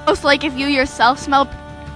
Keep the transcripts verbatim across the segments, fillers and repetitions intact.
Most like if you yourself smell.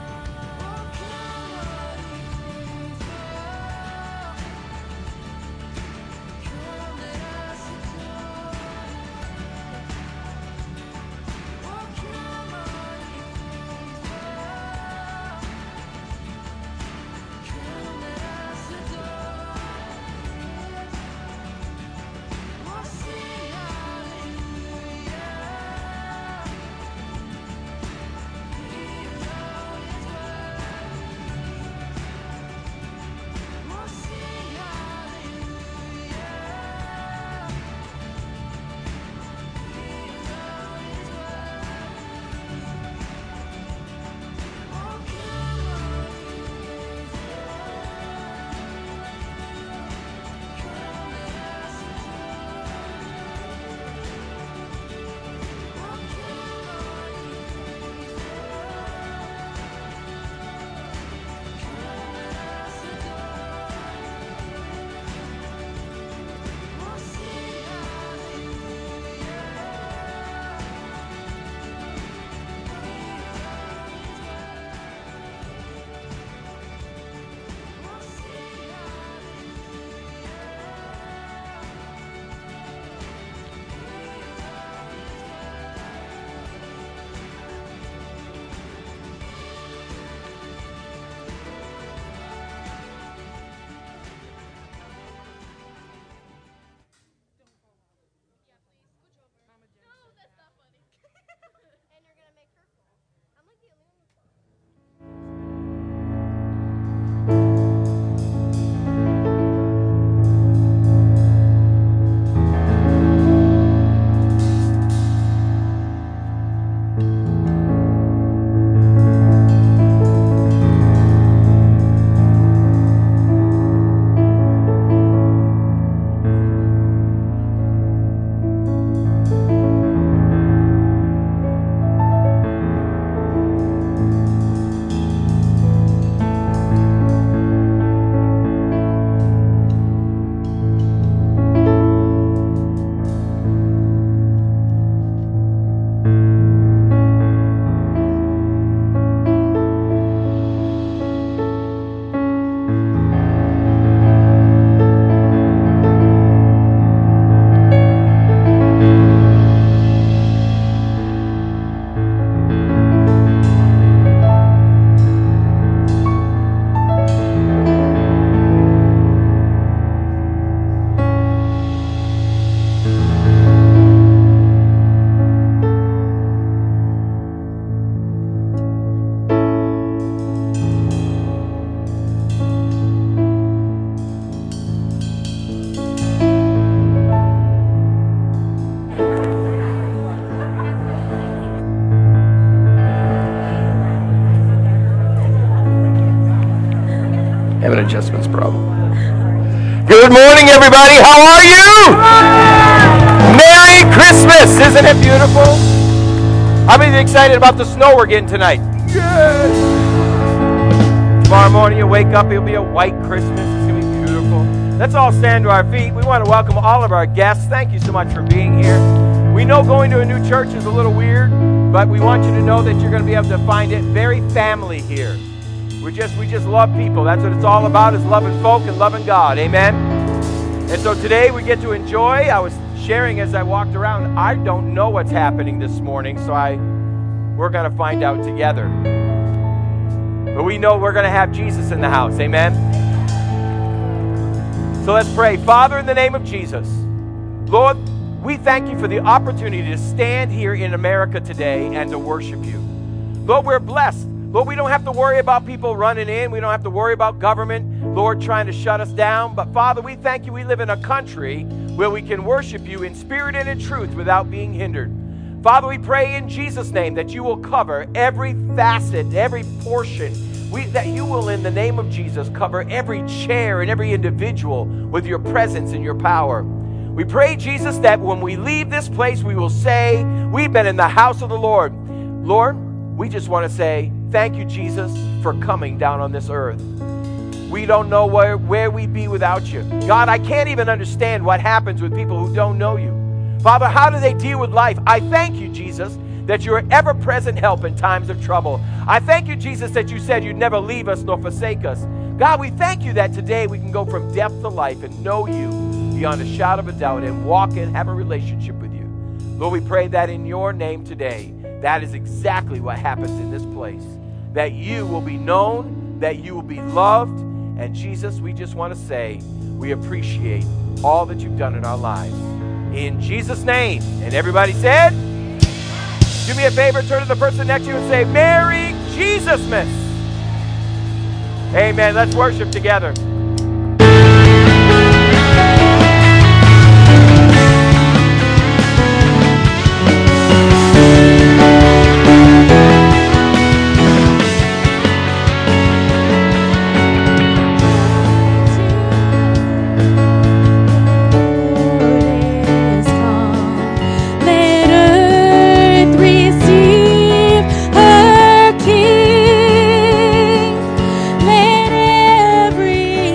Have an adjustments problem. Good morning, everybody. How are you? Merry Christmas. Isn't it beautiful? How many of you excited about the snow we're getting tonight? Yes. Tomorrow morning you wake up, it'll be a white Christmas. It's going to be beautiful. Let's all stand to our feet. We want to welcome all of our guests. Thank you so much for being here. We know going to a new church is a little weird, but we want you to know that you're going to be able to find it very family here. We just we just love people. That's what it's all about, is loving folk and loving God. Amen? And so today we get to enjoy. I was sharing as I walked around, I don't know what's happening this morning, so I we're going to find out together. But we know we're going to have Jesus in the house. Amen? So let's pray. Father, in the name of Jesus, Lord, we thank you for the opportunity to stand here in America today and to worship you. Lord, we're blessed. Lord, we don't have to worry about people running in. We don't have to worry about government, Lord, trying to shut us down. But Father, we thank you we live in a country where we can worship you in spirit and in truth without being hindered. Father, we pray in Jesus' name that you will cover every facet, every portion, we, that you will, in the name of Jesus, cover every chair and every individual with your presence and your power. We pray, Jesus, that when we leave this place, we will say, we've been in the house of the Lord. Lord, we just want to say, thank you, Jesus, for coming down on this earth. We don't know where, where we'd be without you. God, I can't even understand what happens with people who don't know you. Father, how do they deal with life? I thank you, Jesus, that you're ever-present help in times of trouble. I thank you, Jesus, that you said you'd never leave us nor forsake us. God, we thank you that today we can go from death to life and know you beyond a shadow of a doubt and walk and have a relationship with you. Lord, we pray that in your name today, that is exactly what happens in this place. That you will be known, that you will be loved. And Jesus, we just want to say we appreciate all that you've done in our lives. In Jesus' name. And everybody said, do me a favor, turn to the person next to you and say, Merry Jesusmas. Amen. Let's worship together. Let every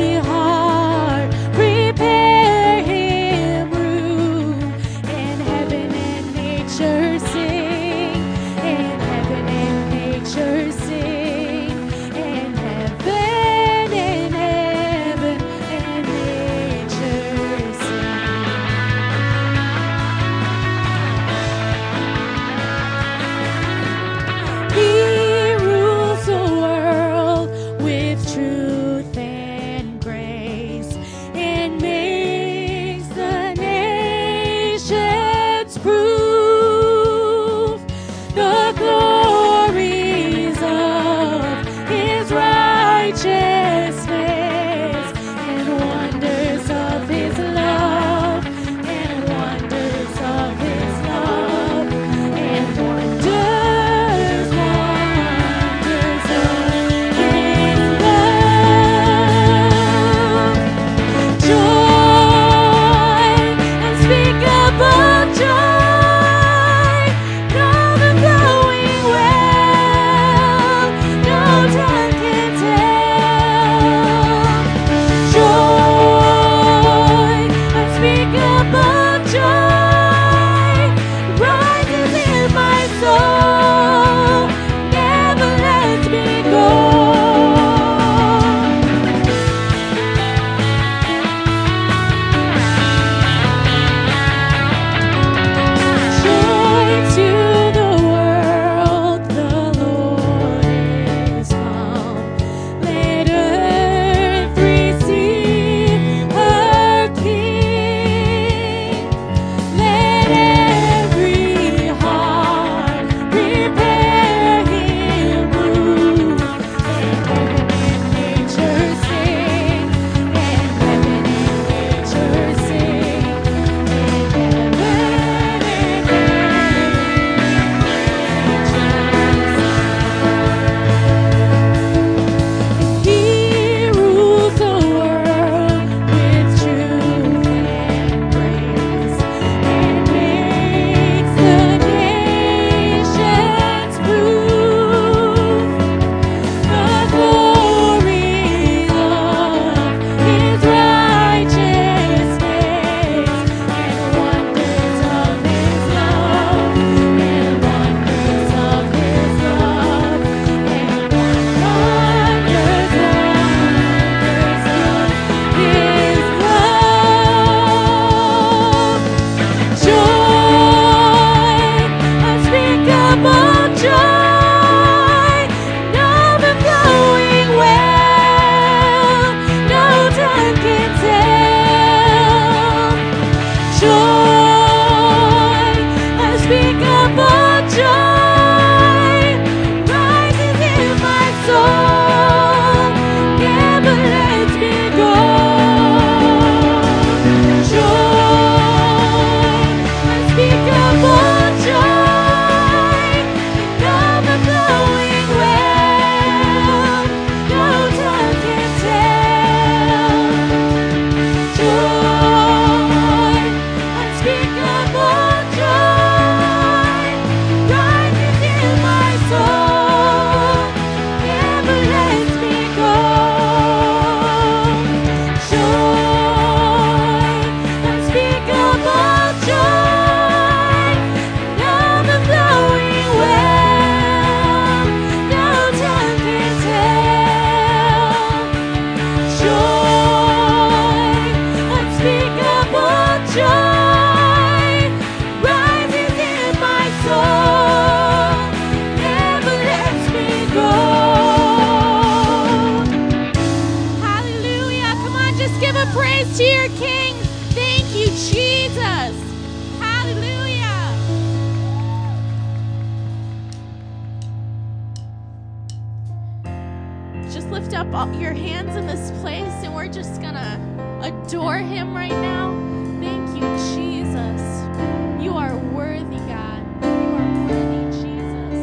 just lift up all your hands in this place and we're just going to adore him right now. Thank you, Jesus. You are worthy, God. You are worthy, Jesus.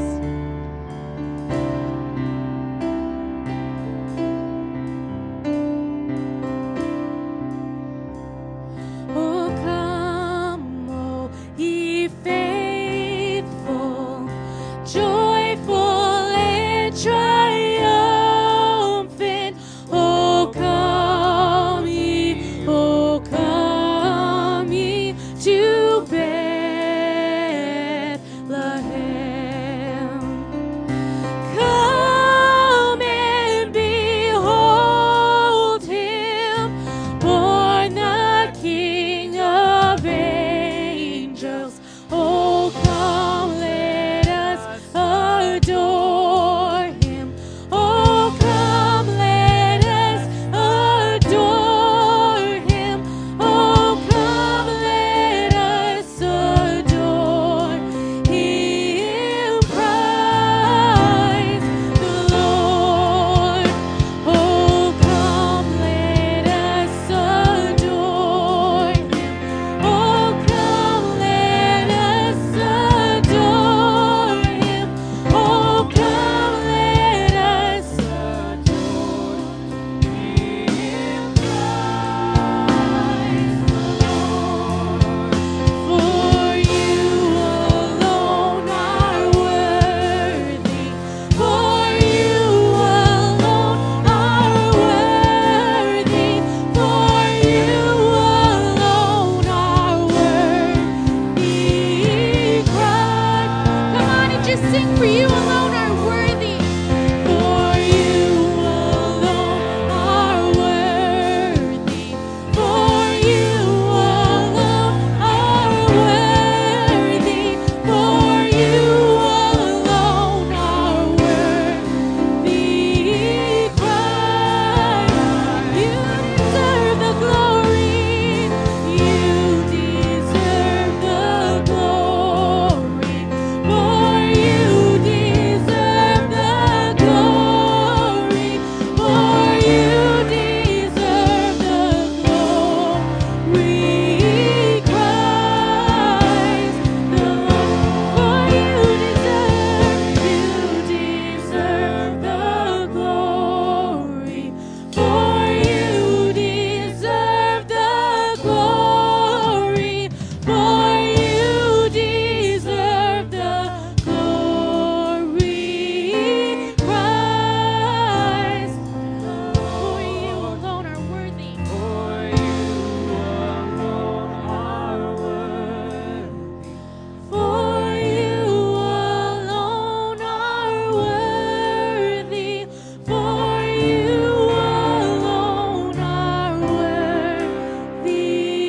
Oh, come, oh, ye faithful, joyful and triumphant. Oh, come ye, oh, come ye to Bethlehem. Come and behold him, born the King of angels. Oh, come, let us adore him. Oh, come, let us adore him. Oh, come, let us adore him. Praise the Lord. Oh, come, let us adore him. Oh, come, let us adore him. Oh, come, let us adore him. Praise the Lord. For you alone are worthy. For you alone are worthy. For you alone are worthy. Cry. Come on and just sing. For you alone are worthy. For you alone are worthy. For you alone are worthy. For you alone are worthy. Cry. You deserve the glory. You deserve the glory. For you deserve the glory. For you deserve the glory. Christ the Lord. For you deserve, you deserve the glory. For you deserve the glory. For you deserve the glory. Christ, for you alone are worthy. For you alone are worthy. For you alone are worthy. For you alone are worthy.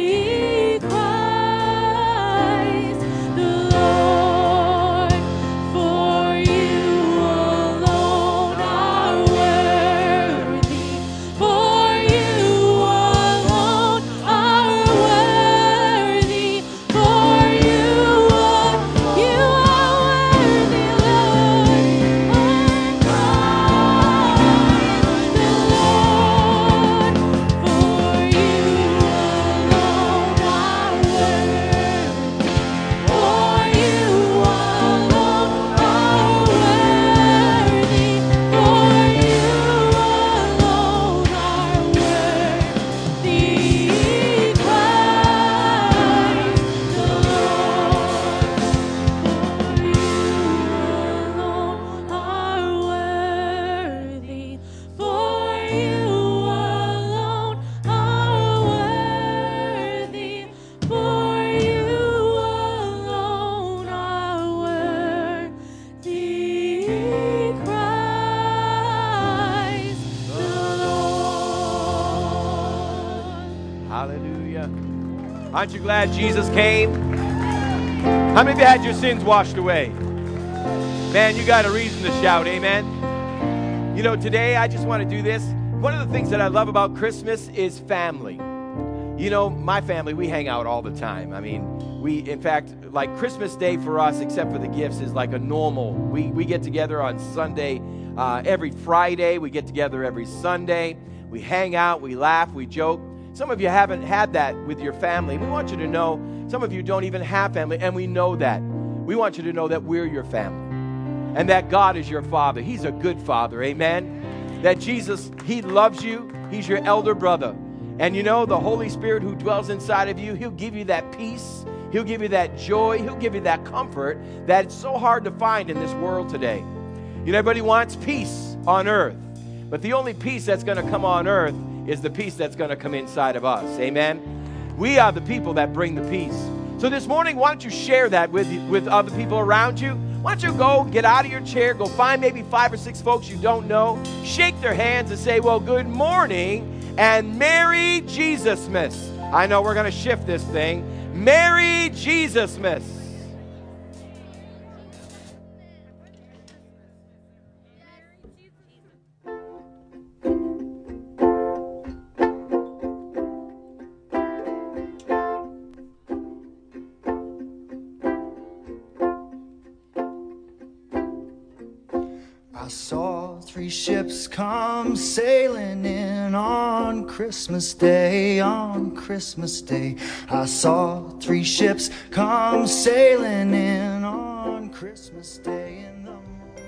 Christ the Lord. For you alone are worthy. For you alone are worthy. For you are, you are worthy, Lord. Oh, Christ the Lord. For you alone are worthy. For you alone are worthy. For you alone are worthy. Christ the Lord. For you alone are worthy. For you alone are worthy. For you alone are worthy. Christ the Lord. Hallelujah. Aren't you glad Jesus came? How many of you had your sins washed away? Man, you got a reason to shout, amen? You know, today I just want to do this. One of the things that I love about Christmas is family. You know, my family, we hang out all the time. I mean, we, in fact, like Christmas Day for us, except for the gifts, is like a normal. We, we get together on Sunday uh, every Friday. We get together every Sunday. We hang out, we laugh, we joke. Some of you haven't had that with your family. We want you to know, some of you don't even have family, and we know that. We want you to know that we're your family and that God is your Father. He's a good Father, amen? That Jesus, He loves you. He's your elder brother. And you know, the Holy Spirit who dwells inside of you, He'll give you that peace. He'll give you that joy. He'll give you that comfort that it's so hard to find in this world today. You know, everybody wants peace on earth. But the only peace that's going to come on earth is the peace that's going to come inside of us. Amen? We are the people that bring the peace. So this morning, why don't you share that with, with other people around you? Why don't you go, get out of your chair, go find maybe five or six folks you don't know, shake their hands and say, well, good morning and Merry Jesus-mas. I know we're going to shift this thing. Merry Jesus-mas. I saw three ships come sailing in on Christmas Day, on Christmas Day. I saw three ships come sailing in on Christmas Day in the morning.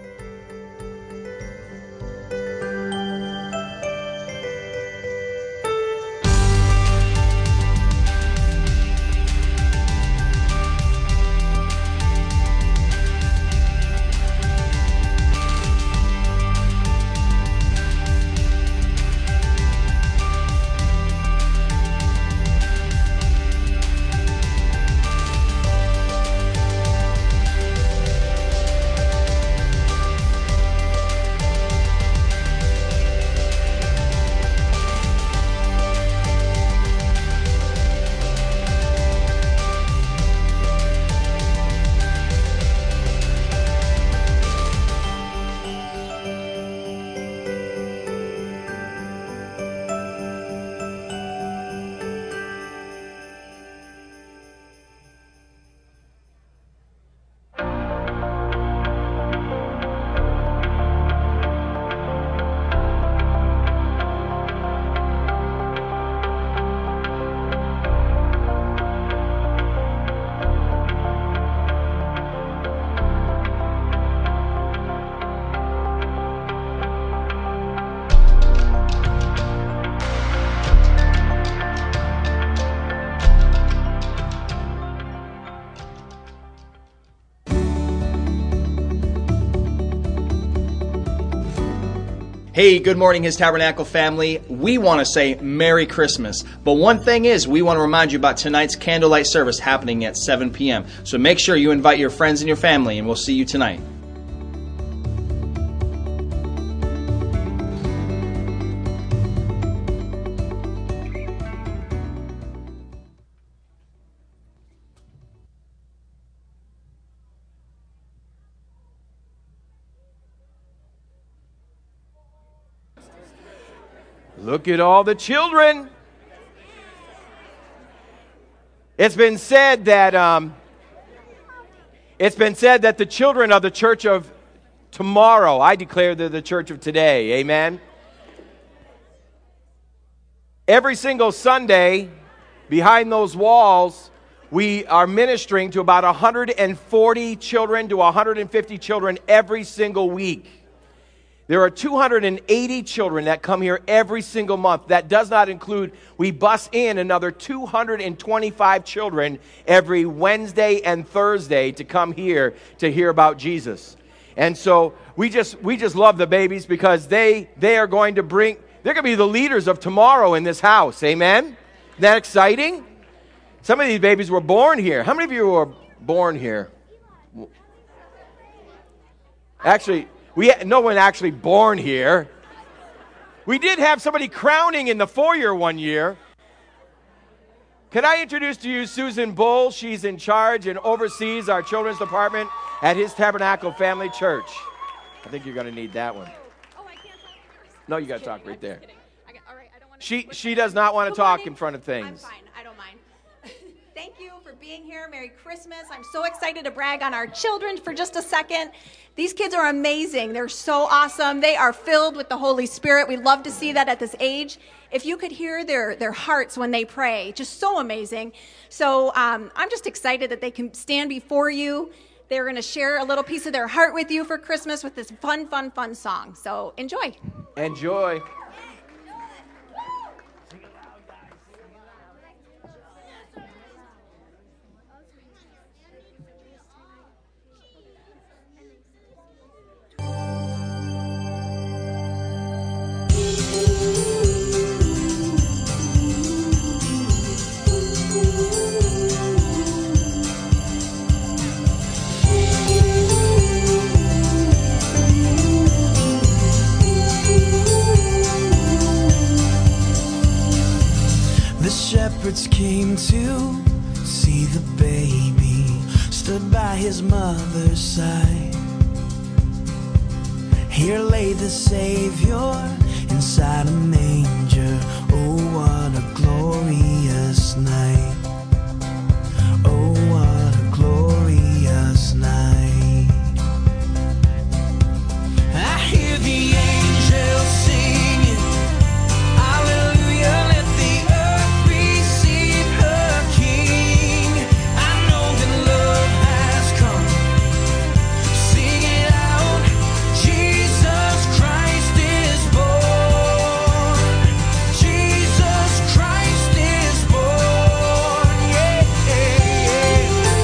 Hey, good morning, His Tabernacle family. We want to say Merry Christmas. But one thing is, we want to remind you about tonight's candlelight service happening at seven p.m. So make sure you invite your friends and your family, and we'll see you tonight. Look at all the children. It's been said that um, it's been said that the children are the church of tomorrow. I declare they're the church of today. Amen. Every single Sunday, behind those walls, we are ministering to about one hundred forty children to one hundred fifty children every single week. There are two hundred eighty children that come here every single month. That does not include, we bus in another two hundred twenty-five children every Wednesday and Thursday to come here to hear about Jesus. And so we just we just love the babies because they they are going to bring, they're going to be the leaders of tomorrow in this house. Amen? Isn't that exciting? Some of these babies were born here. How many of you were born here? Actually, We had no one actually born here. We did have somebody crowning in the foyer one year. Can I introduce to you Susan Bull? She's in charge and oversees our children's department at His Tabernacle Family Church. I think you're going to need that one. Oh, I can't talk first. No, you got to talk right there. I got, all right, I don't want to She she does not want to talk in front of things. I'm fine. I don't mind. Thank you for being being here. Merry Christmas. I'm so excited to brag on our children for just a second. These kids are amazing. They're so awesome. They are filled with the Holy Spirit. We love to see that at this age. If you could hear their, their hearts when they pray, just so amazing. So um, I'm just excited that they can stand before you. They're going to share a little piece of their heart with you for Christmas with this fun, fun, fun song. So enjoy. Enjoy. The shepherds came to see the baby, stood by his mother's side. Here lay the Savior inside a manger. Oh, what a glorious night. Oh, what a glorious night. I hear the angels singing, hallelujah, let the earth receive her King. I know that love has come. Sing it out, Jesus Christ is born. Jesus Christ is born, yeah, yeah.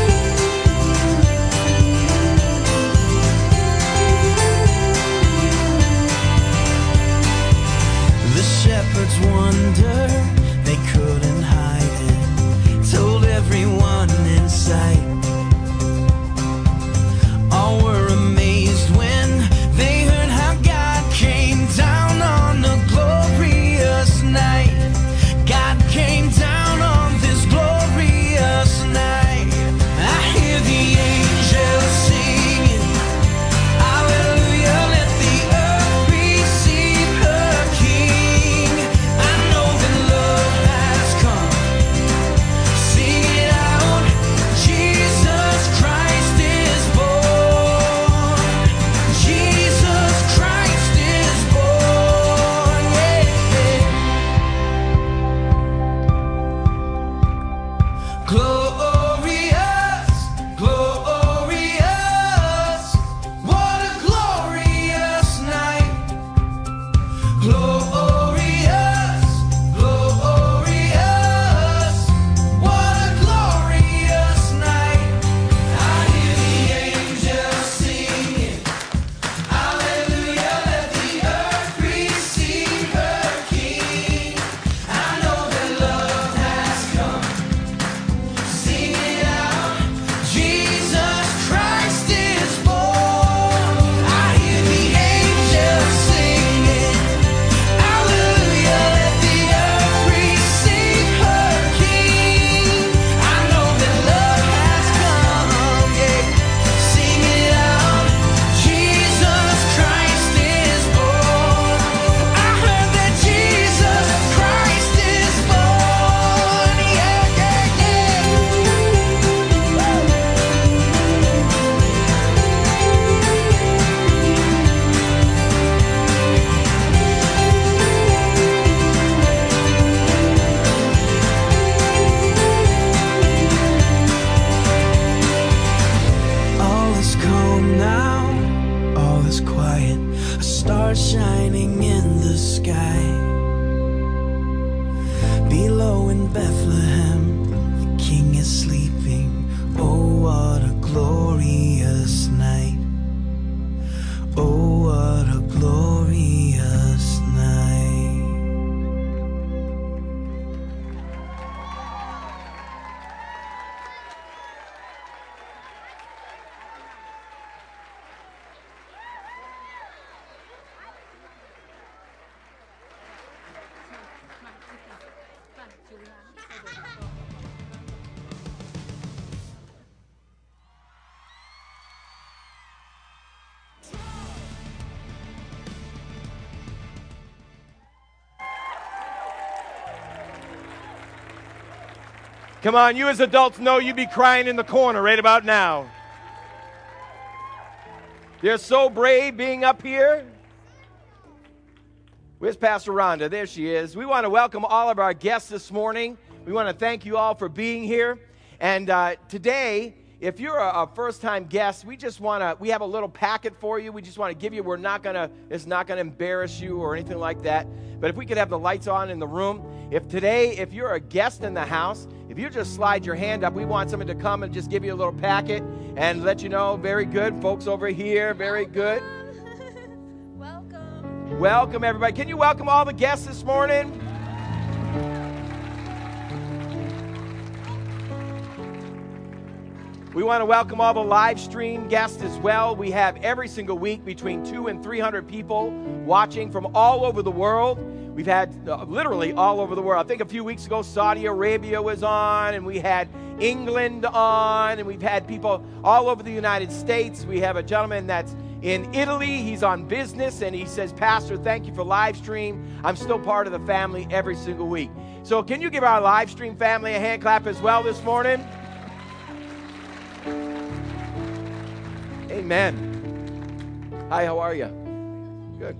The shepherds wonder, they couldn't hide it, told everyone in sight. All were amazed when they heard how God came down on a glorious night. God came down on this glorious night. I hear the angels singing, hallelujah, let the earth receive her King. I know that love has come. Sing it out, Jesus Christ is born. Jesus Christ is born, yeah. Glorious, glorious, what a glorious night. Glorious, glorious, what a glorious night. I hear the angels singing, hallelujah, let the earth receive her King. I know that love has come. Sing it out, Jesus Christ is born. I hear the angels singing, hallelujah, let the earth receive her King. I know that love has come, yeah. Sing it out, Jesus Christ is born. I heard that Jesus Christ is born, yeah, yeah, yeah. All is calm now, all is quiet, a star shining in the sky. Below in Bethlehem, the king is sleeping. Oh, what a glorious night. Oh, what a glorious night. Come on, you as adults know you'd be crying in the corner right about now. They're so brave being up here. Where's Pastor Rhonda? There she is. We want to welcome all of our guests this morning. We want to thank you all for being here. And uh, today, if you're a, a first-time guest, we just want to, we have a little packet for you. We just want to give you, we're not going to, it's not going to embarrass you or anything like that. But if we could have the lights on in the room. If today, if you're a guest in the house, if you just slide your hand up, we want someone to come and just give you a little packet and let you know, very good. Folks over here, very good. Welcome. Welcome, everybody. Can you welcome all the guests this morning? We want to welcome all the live stream guests as well. We have every single week between two and three hundred people watching from all over the world. We've had uh, literally all over the world. I think a few weeks ago, Saudi Arabia was on, and we had England on, and we've had people all over the United States. We have a gentleman that's in Italy. He's on business, and he says, Pastor, thank you for live stream. I'm still part of the family every single week. So can you give our live stream family a hand clap as well this morning? Amen. Hi, how are you? Good.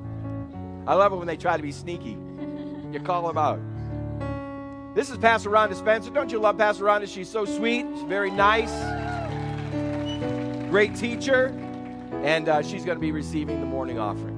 I love it when they try to be sneaky. You call them out. This is Pastor Rhonda Spencer. Don't you love Pastor Rhonda? She's so sweet. She's very nice. Great teacher. And uh, she's going to be receiving the morning offering.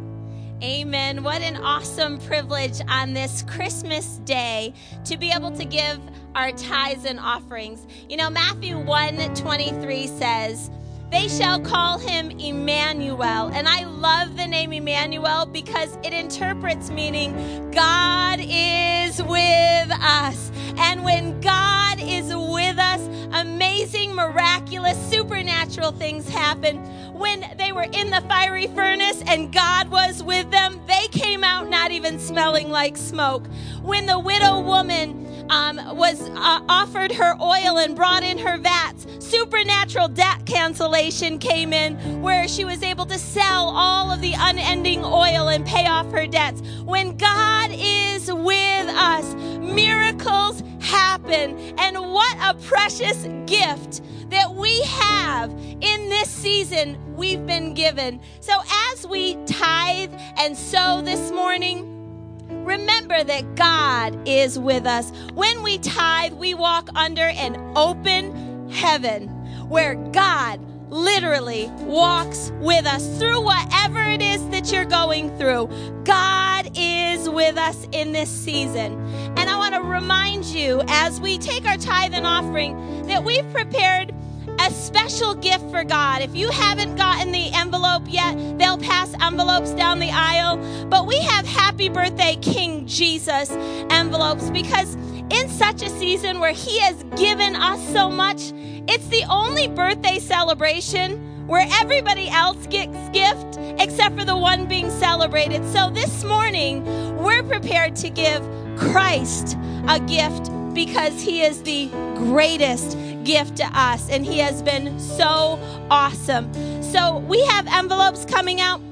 Amen. What an awesome privilege on this Christmas day to be able to give our tithes and offerings. You know, Matthew one twenty-three says, they shall call him Emmanuel. And I love the name Emmanuel because it interprets meaning God is with us. And when God is with us, amazing, miraculous, supernatural things happen. When they were in the fiery furnace and God was with them, they came out not even smelling like smoke. When the widow woman Um, was uh, offered her oil and brought in her vats, supernatural debt cancellation came in where she was able to sell all of the unending oil and pay off her debts. When God is with us, miracles happen. And what a precious gift that we have in this season we've been given. So as we tithe and sow this morning, remember that God is with us. When we tithe, we walk under an open heaven where God literally walks with us through whatever it is that you're going through. God is with us in this season. And I want to remind you as we take our tithe and offering that we've prepared a special gift for God. If you haven't gotten the envelope yet, they'll pass envelopes down the aisle. But we have Happy Birthday King Jesus envelopes because in such a season where he has given us so much, it's the only birthday celebration where everybody else gets gift except for the one being celebrated. So this morning, we're prepared to give Christ a gift because he is the greatest gift to us, and he has been so awesome. So we have envelopes coming out.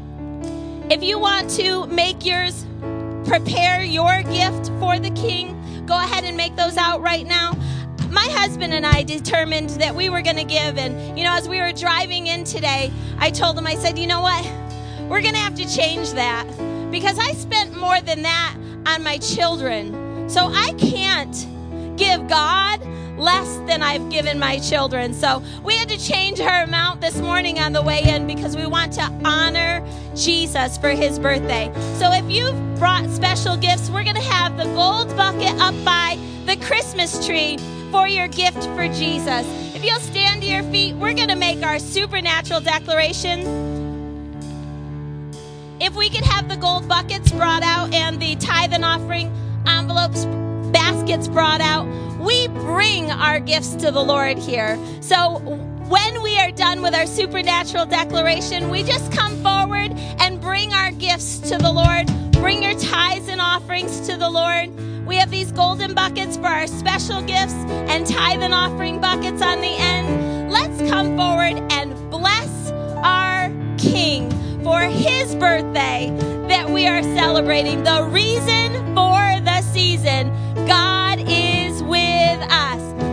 If you want to make yours, prepare your gift for the King, go ahead and make those out right now. My husband and I determined that we were going to give, and you know, as we were driving in today, I told him, I said, you know what, we're going to have to change that because I spent more than that on my children. So I can't give God less than I've given my children. So we had to change our amount this morning on the way in because we want to honor Jesus for his birthday. So if you've brought special gifts, we're going to have the gold bucket up by the Christmas tree for your gift for Jesus. If you'll stand to your feet, we're going to make our supernatural declaration. If we could have the gold buckets brought out and the tithe and offering envelopes, baskets brought out, we bring our gifts to the Lord here. So when we are done with our supernatural declaration, we just come forward and bring our gifts to the Lord. Bring your tithes and offerings to the Lord. We have these golden buckets for our special gifts and tithe and offering buckets on the end. Let's come forward and bless our King for his birthday that we are celebrating. The reason for the season, God is with us.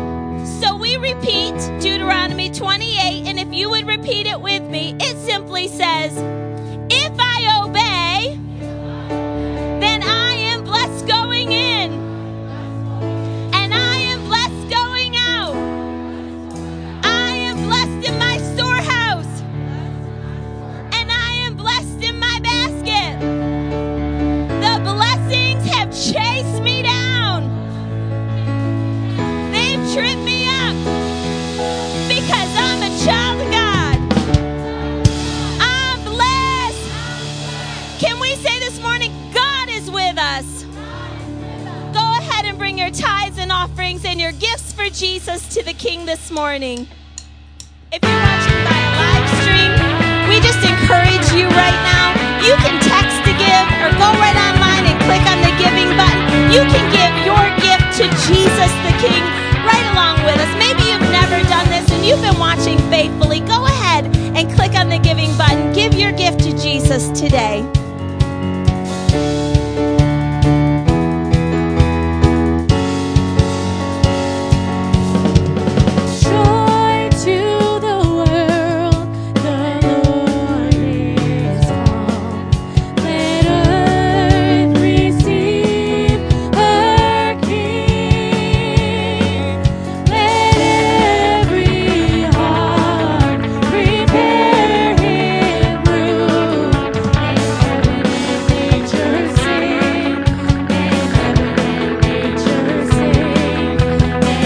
repeat it with me. It simply says, if I obey, then I am blessed going in, and I am blessed going out. I am blessed in my storehouse, and I am blessed in my basket. The blessings have chased me down. They've tripped me up because I'm a child of God. I'm blessed. Can we say this morning, God is with us? Go ahead and bring your tithes and offerings and your gifts for Jesus to the King this morning. If you're watching by a live stream, we just encourage you right now. You can text to give or go right online and click on the giving button. You can give your gift to Jesus the King right along with us. Maybe you've never done this and you've been watching faithfully. Go ahead and click on the giving button. Give your gift to Jesus today. Joy to the world, the Lord is come. Let earth receive her King. Let every heart prepare Him room. And heaven and nature sing. And heaven and nature sing. And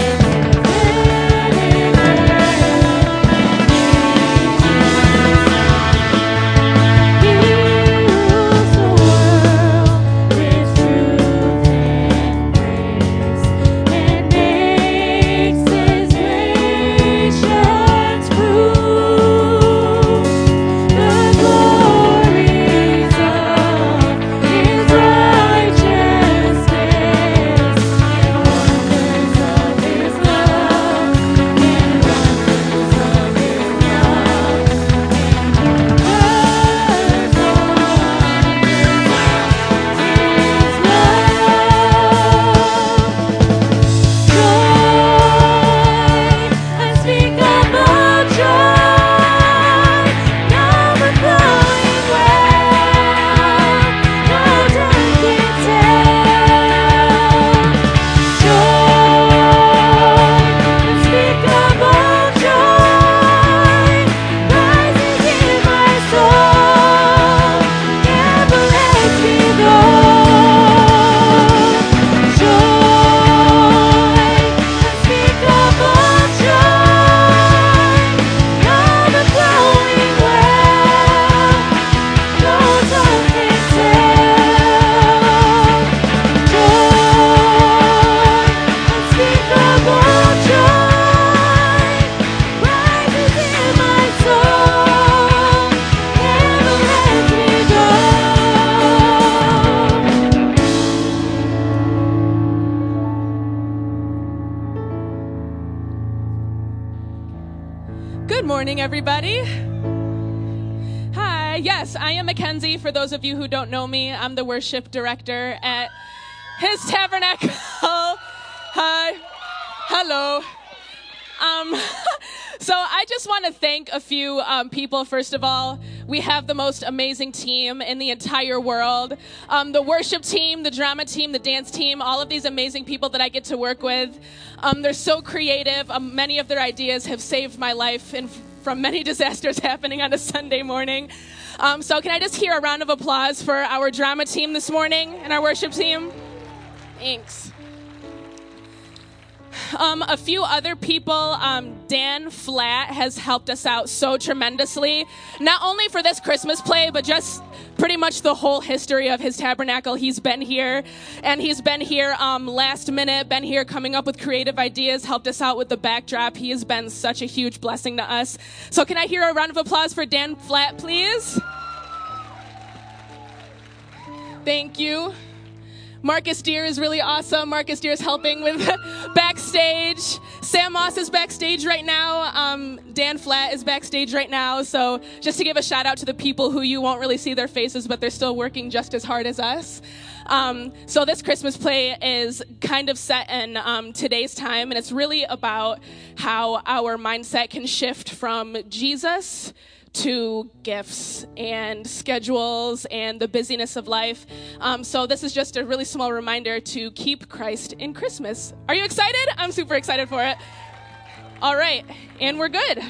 He rules the world with truth and grace, and makes His nations prove the glories of His righteousness and wonders of His love, and wonders of His love, and wonders of His love. Joy, unspeakable joy, overflowing well, no tongue can tell. Joy, unspeakable joy, rises in my soul, never lets me go. Joy, unspeakable joy, overflowing well, no tongue can tell. Joy, unspeakable joy, rises in my soul, never lets me go. Good morning, everybody. Hi. Yes, I am Mackenzie. For those of you who don't know me, I'm the worship director at His Tabernacle. Hi. Hello. Um, so I just want to thank a few um, people. First of all, we have the most amazing team in the entire world. Um, the worship team, the drama team, the dance team, all of these amazing people that I get to work with. Um, they're so creative. Um, many of their ideas have saved my life in, from many disasters happening on a Sunday morning. Um, so can I just hear a round of applause for our drama team this morning and our worship team? Thanks. Um, a few other people, um, Dan Flatt has helped us out so tremendously, not only for this Christmas play, but just pretty much the whole history of His Tabernacle. He's been here, and he's been here um, last minute, been here coming up with creative ideas, helped us out with the backdrop. He has been such a huge blessing to us. So can I hear a round of applause for Dan Flatt, please? Thank you. Marcus Deere is really awesome. Marcus Deere is helping with backstage. Sam Moss is backstage right now. Um, Dan Flatt is backstage right now. So just to give a shout out to the people who you won't really see their faces, but they're still working just as hard as us. Um, so this Christmas play is kind of set in um, today's time, and it's really about how our mindset can shift from Jesus to gifts and schedules and the busyness of life. Um, so this is just a really small reminder to keep Christ in Christmas. Are you excited? I'm super excited for it. All right, and we're good.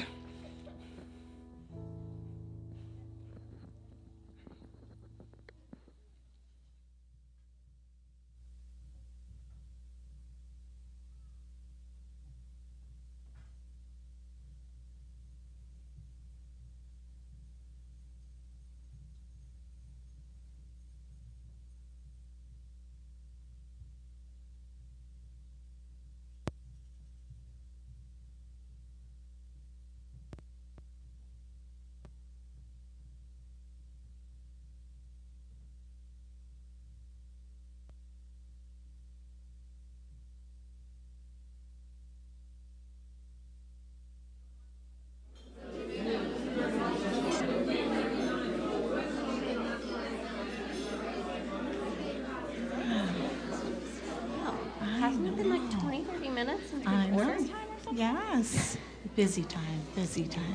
Hasn't it been like twenty, thirty minutes since I know. orders time or something? Yes. Busy time, busy time.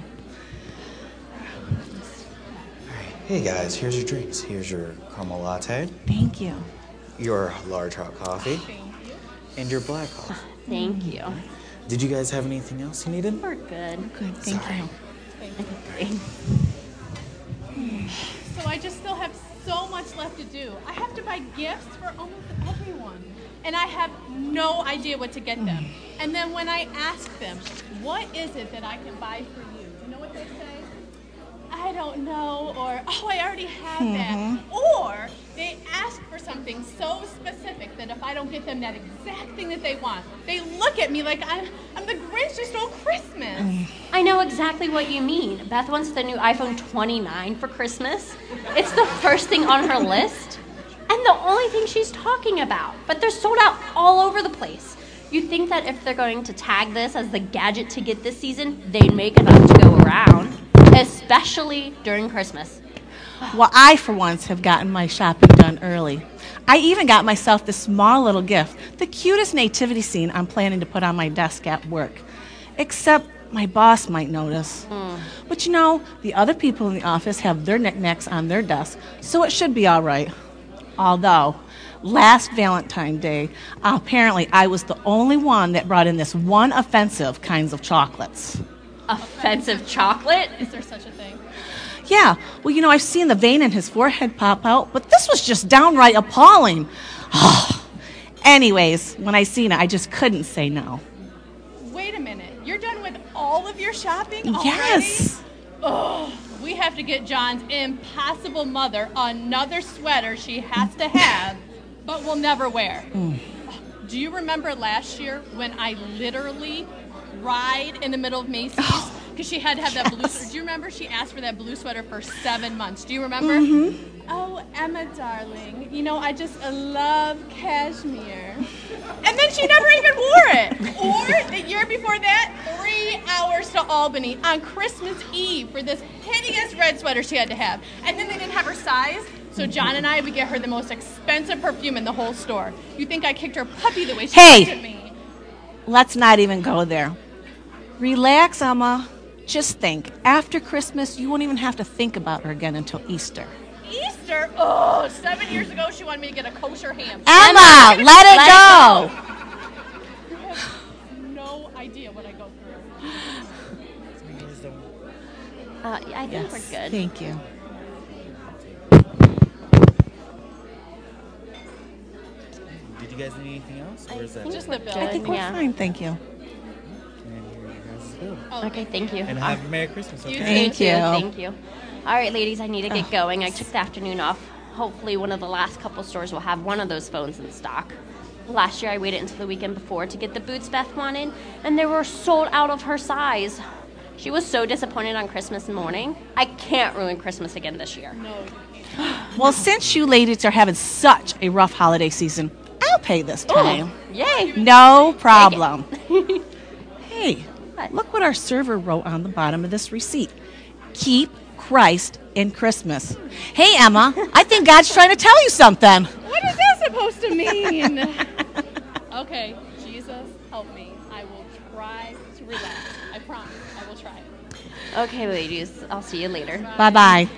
Hey guys, here's your drinks. Here's your caramel latte, Thank you. your large hot coffee, and your black coffee. Thank you. Did you guys have anything else you needed? We're good. Good, thank Sorry. you. So I just still have so much left to do. I have to buy gifts for almost everyone. And I have no idea what to get them. And then when I ask them, what is it that I can buy for you? You know what they say? I don't know, or, oh, I already have that. Or they ask for something so specific that if I don't get them that exact thing that they want, they look at me like I'm, I'm the Grinch who stole Christmas. I know exactly what you mean. Beth wants the new iPhone twenty-nine for Christmas. It's the first thing on her list. And the only thing she's talking about. But they're sold out all over the place. You'd think that if they're going to tag this as the gadget to get this season, they'd make enough to go around. Especially during Christmas. Well, I, for once, have gotten my shopping done early. I even got myself this small little gift, the cutest nativity scene I'm planning to put on my desk at work. Except my boss might notice. Mm. But you know, the other people in the office have their knickknacks on their desk, so it should be all right. Although, last Valentine's Day, apparently I was the only one that brought in this one offensive kinds of chocolates. Offensive chocolate? Is there such a thing? Yeah, well, you know, I've seen the vein in his forehead pop out, but this was just downright appalling. Anyways, when I seen it, I just couldn't say no. Wait a minute. You're done with all of your shopping already? Yes. Oh, we have to get John's impossible mother another sweater she has to have, but will never wear. Mm. Do you remember last year when I literally cried in the middle of Macy's because she had to have that blue sweater? Do you remember she asked for that blue sweater for seven months? Do you remember? Mm-hmm. Oh, Emma, darling, you know, I just uh, love cashmere. And then she never even wore it. Or the year before that, three hours to Albany on Christmas Eve for this hideous red sweater she had to have. And then they didn't have her size, so John and I would get her the most expensive perfume in the whole store. You think I kicked her puppy the way she Hey. looked at me? Let's not even go there. Relax, Emma. Just think, after Christmas, you won't even have to think about her again until Easter. Easter? Oh, seven years ago she wanted me to get a kosher ham. Emma, let it let go. You have no idea what I go through. Uh, yeah, I think Yes, we're good. thank you. Did you guys need anything else? Or is that think Just we're the bill. good, I think we're yeah. fine, thank you. And here's your guys' bill. Oh, Okay, thank you. And have a Merry Christmas, okay? You Thank Thank you. you. Thank you. All right, ladies, I need to get going. I took the afternoon off. Hopefully one of the last couple stores will have one of those phones in stock. Last year I waited until the weekend before to get the boots Beth wanted, and they were sold out of her size. She was so disappointed on Christmas morning. I can't ruin Christmas again this year. No. Well, since you ladies are having such a rough holiday season, I'll pay this time. Yay! No problem. Hey, look what our server wrote on the bottom of this receipt. Keep Christ in Christmas. Hey, Emma, I think God's trying to tell you something. What is that supposed to mean? Okay, Jesus, help me. I will try to relax. I promise. I will try it. Okay, ladies. I'll see you later. Bye-bye. Bye.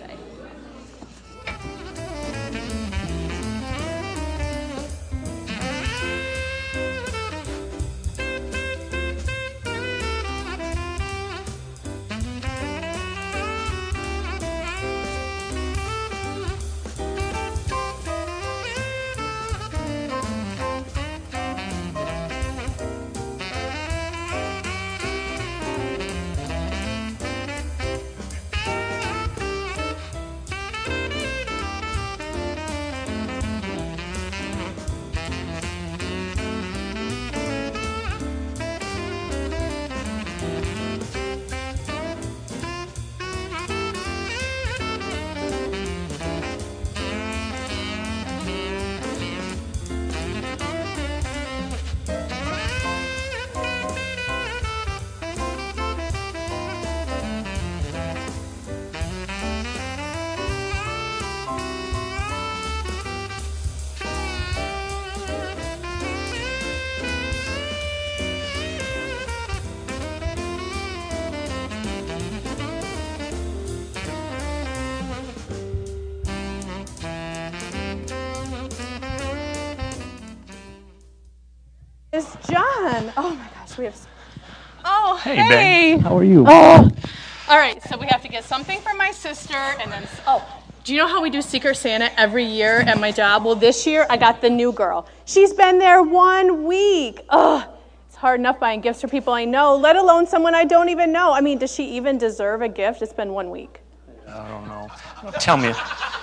It's John. Oh my gosh, we have. Oh, hey. Hey, Babe. How are you? Oh. All right, so we have to get something for my sister, and then oh, do you know how we do Secret Santa every year at my job? Well, this year I got the new girl. She's been there one week. Ugh, it's hard enough buying gifts for people I know, let alone someone I don't even know. I mean, does she even deserve a gift? It's been one week. I don't know. Tell me.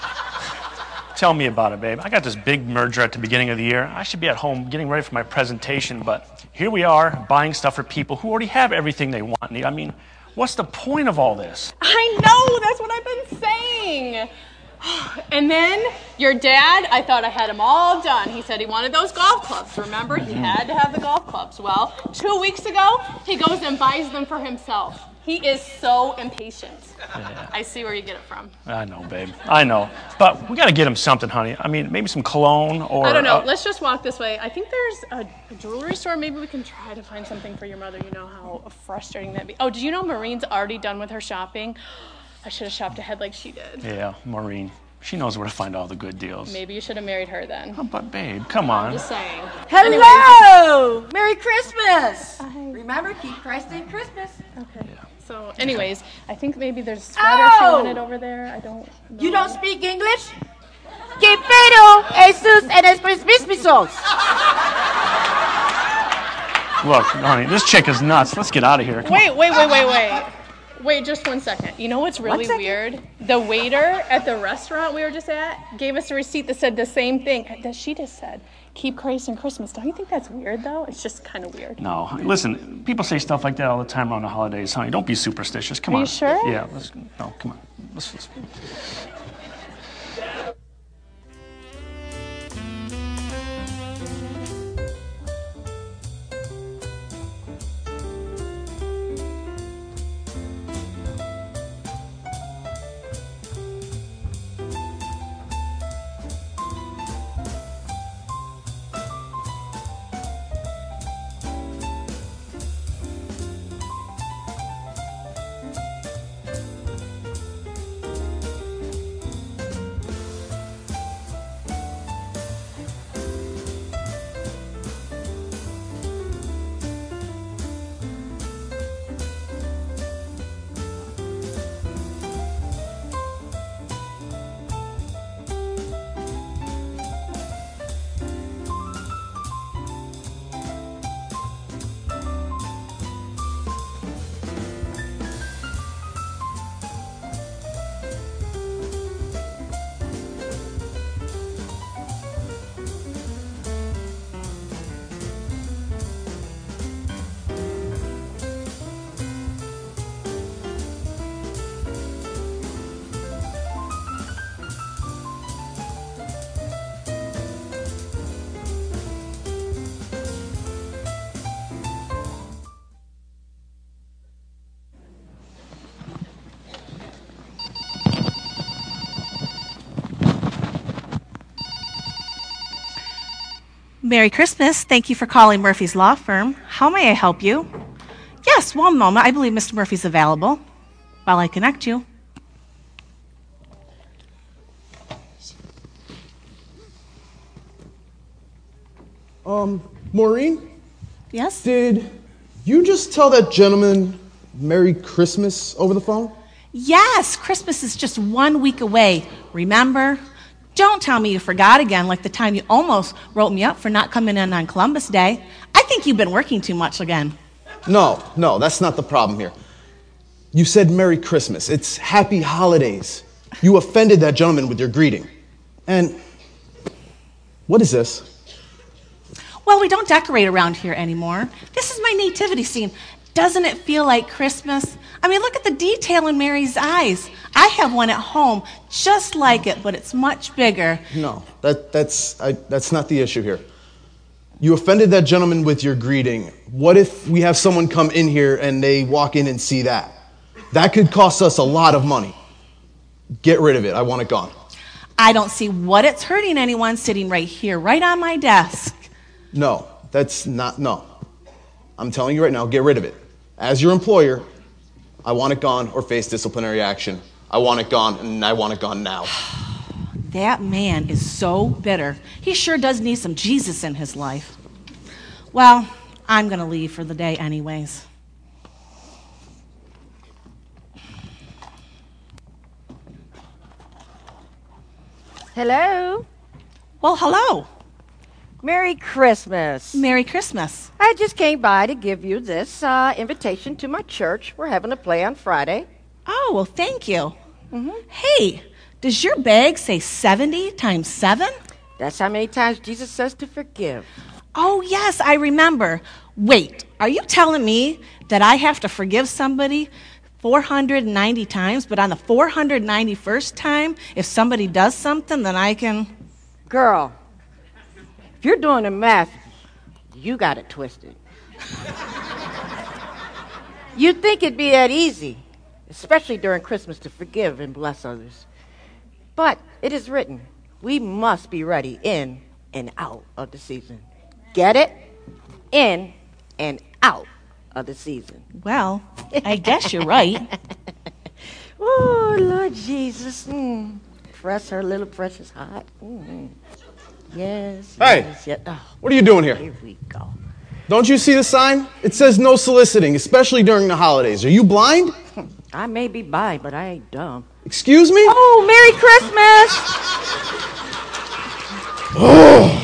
Tell me about it, babe. I got this big merger at the beginning of the year. I should be at home getting ready for my presentation, but here we are buying stuff for people who already have everything they want and need. I mean, what's the point of all this? I know, that's what I've been saying. And then your dad, I thought I had him all done. He said he wanted those golf clubs. Remember, he had to have the golf clubs. Well, two weeks ago, he goes and buys them for himself. He is so impatient. Yeah. I see where you get it from. I know, babe. I know. But we got to get him something, honey. I mean, maybe some cologne or... I don't know. Uh, Let's just walk this way. I think there's a, a jewelry store. Maybe we can try to find something for your mother. You know how frustrating that'd be. Oh, do you know Maureen's already done with her shopping? I should have shopped ahead like she did. Yeah, Maureen. She knows where to find all the good deals. Maybe you should have married her then. Oh, but babe, come on. I'm just saying. Hello! Anyways. Merry Christmas! Hi. Remember, keep Christ in Christmas. Okay. Yeah. So, anyways, I think maybe there's a sweater oh! she wanted over there. I don't know. You don't speak English? Que pedo, Jesus en el Christmas. Look, honey, this chick is nuts. Let's get out of here. Come wait, on. wait, wait, wait, wait. Wait, just one second. You know what's really weird? The waiter at the restaurant we were just at gave us a receipt that said the same thing that she just said. Keep Christ in Christmas. Don't you think that's weird, though? It's just kind of weird. No. Listen, people say stuff like that all the time around the holidays, honey. Don't be superstitious. Come Are on. you sure? Yeah. Let's, no, come on. Let's, let's... Merry Christmas. Thank you for calling Murphy's Law Firm. How may I help you? Yes, one moment. I believe Mister Murphy's available. While I connect you. Um, Maureen? Yes? Did you just tell that gentleman Merry Christmas over the phone? Yes, Christmas is just one week away. Remember? Don't tell me you forgot again, like the time you almost wrote me up for not coming in on Columbus Day. I think you've been working too much again. No, no, that's not the problem here. You said Merry Christmas. It's Happy Holidays. You offended that gentleman with your greeting. And what is this? Well, we don't decorate around here anymore. This is my nativity scene. Doesn't it feel like Christmas? I mean, look at the detail in Mary's eyes. I have one at home just like it, but it's much bigger. No, that, that's, I, that's not the issue here. You offended that gentleman with your greeting. What if we have someone come in here and they walk in and see that? That could cost us a lot of money. Get rid of it. I want it gone. I don't see what it's hurting anyone sitting right here, right on my desk. No, that's not, no. I'm telling you right now, get rid of it. As your employer, I want it gone or face disciplinary action. I want it gone, and I want it gone now. That man is so bitter. He sure does need some Jesus in his life. Well, I'm going to leave for the day anyways. Hello? Well, hello. Merry Christmas. Merry Christmas. I just came by to give you this uh, invitation to my church. We're having a play on Friday. Oh, well, thank you. Mm-hmm. Hey, does your bag say seventy times seven? That's how many times Jesus says to forgive. Oh, yes, I remember. Wait, are you telling me that I have to forgive somebody four hundred ninety times, but on the four hundred ninety-first time, if somebody does something, then I can... Girl, if you're doing the math, you got it twisted. You'd think it'd be that easy, especially during Christmas, to forgive and bless others. But it is written, we must be ready in and out of the season. Get it? In and out of the season. Well, I guess you're right. Oh, Lord Jesus. Mm. Press her little precious heart. Mm. Yes. Hey, yes, yes. Oh, what are you doing here? Here we go. Don't you see the sign? It says no soliciting, especially during the holidays. Are you blind? I may be blind, but I ain't dumb. Excuse me? Oh, Merry Christmas! Oh.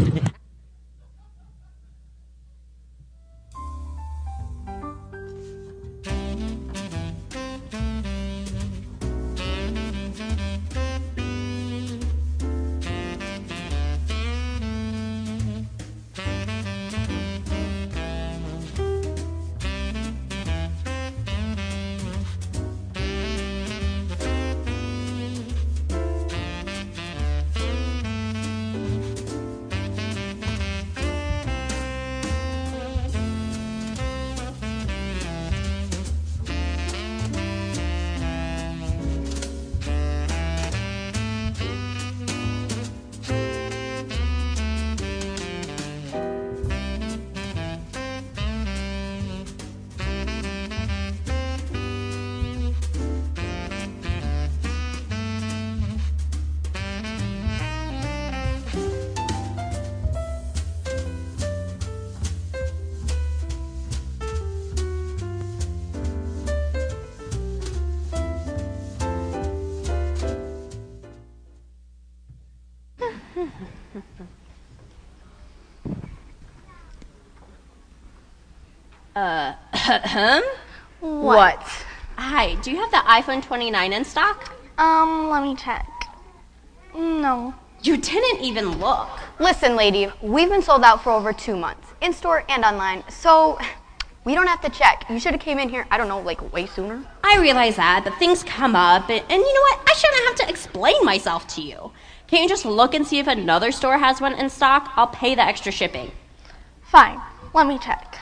Uh, ahem? What? Hi, do you have the iPhone twenty-nine in stock? Um, let me check. No. You didn't even look. Listen, lady, we've been sold out for over two months, in-store and online, so we don't have to check. You should have came in here, I don't know, like way sooner. I realize that, but things come up, and, and you know what? I shouldn't have to explain myself to you. Can't you just look and see if another store has one in stock? I'll pay the extra shipping. Fine, let me check.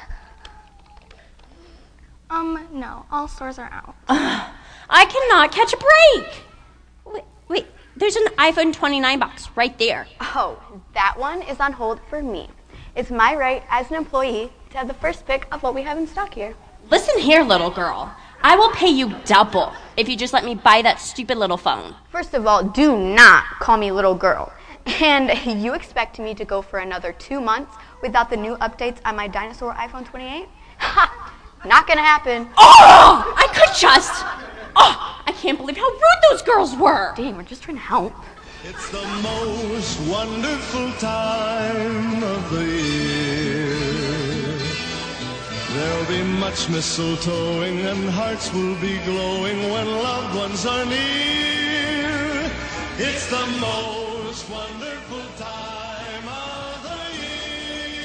Um, no, all stores are out. Uh, I cannot catch a break. Wait, wait, There's an iPhone twenty-nine box right there. Oh, that one is on hold for me. It's my right as an employee to have the first pick of what we have in stock here. Listen here, little girl. I will pay you double if you just let me buy that stupid little phone. First of all, do not call me little girl. And you expect me to go for another two months without the new updates on my dinosaur iPhone twenty-eight? Ha! Not gonna happen. Oh! I could just... Oh! I can't believe how rude those girls were. Dang, we're just trying to help. It's the most wonderful time of the year. There'll be much mistletoeing and hearts will be glowing when loved ones are near. It's the most wonderful time of the year.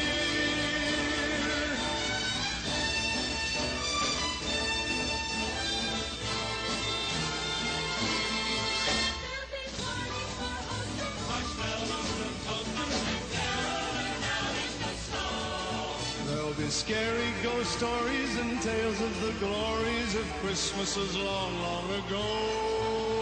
There'll be scary ghost stories and tales of the glories of Christmases long, long ago.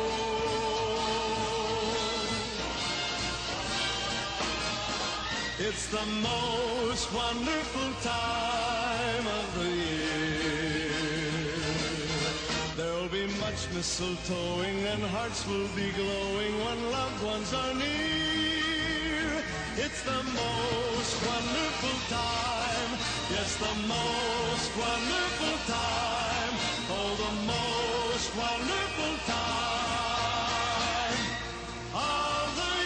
It's the most wonderful time of the year. There'll be much mistletoeing and hearts will be glowing when loved ones are near. It's the most wonderful time. Yes, the most wonderful time. Oh, the most wonderful time of the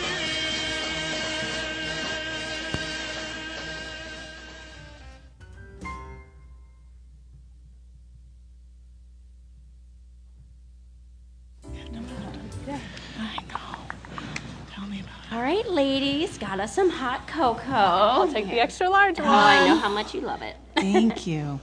All right, ladies, got us some hot cocoa. I'll take the extra large one. Oh, I know how much you love it. Thank you.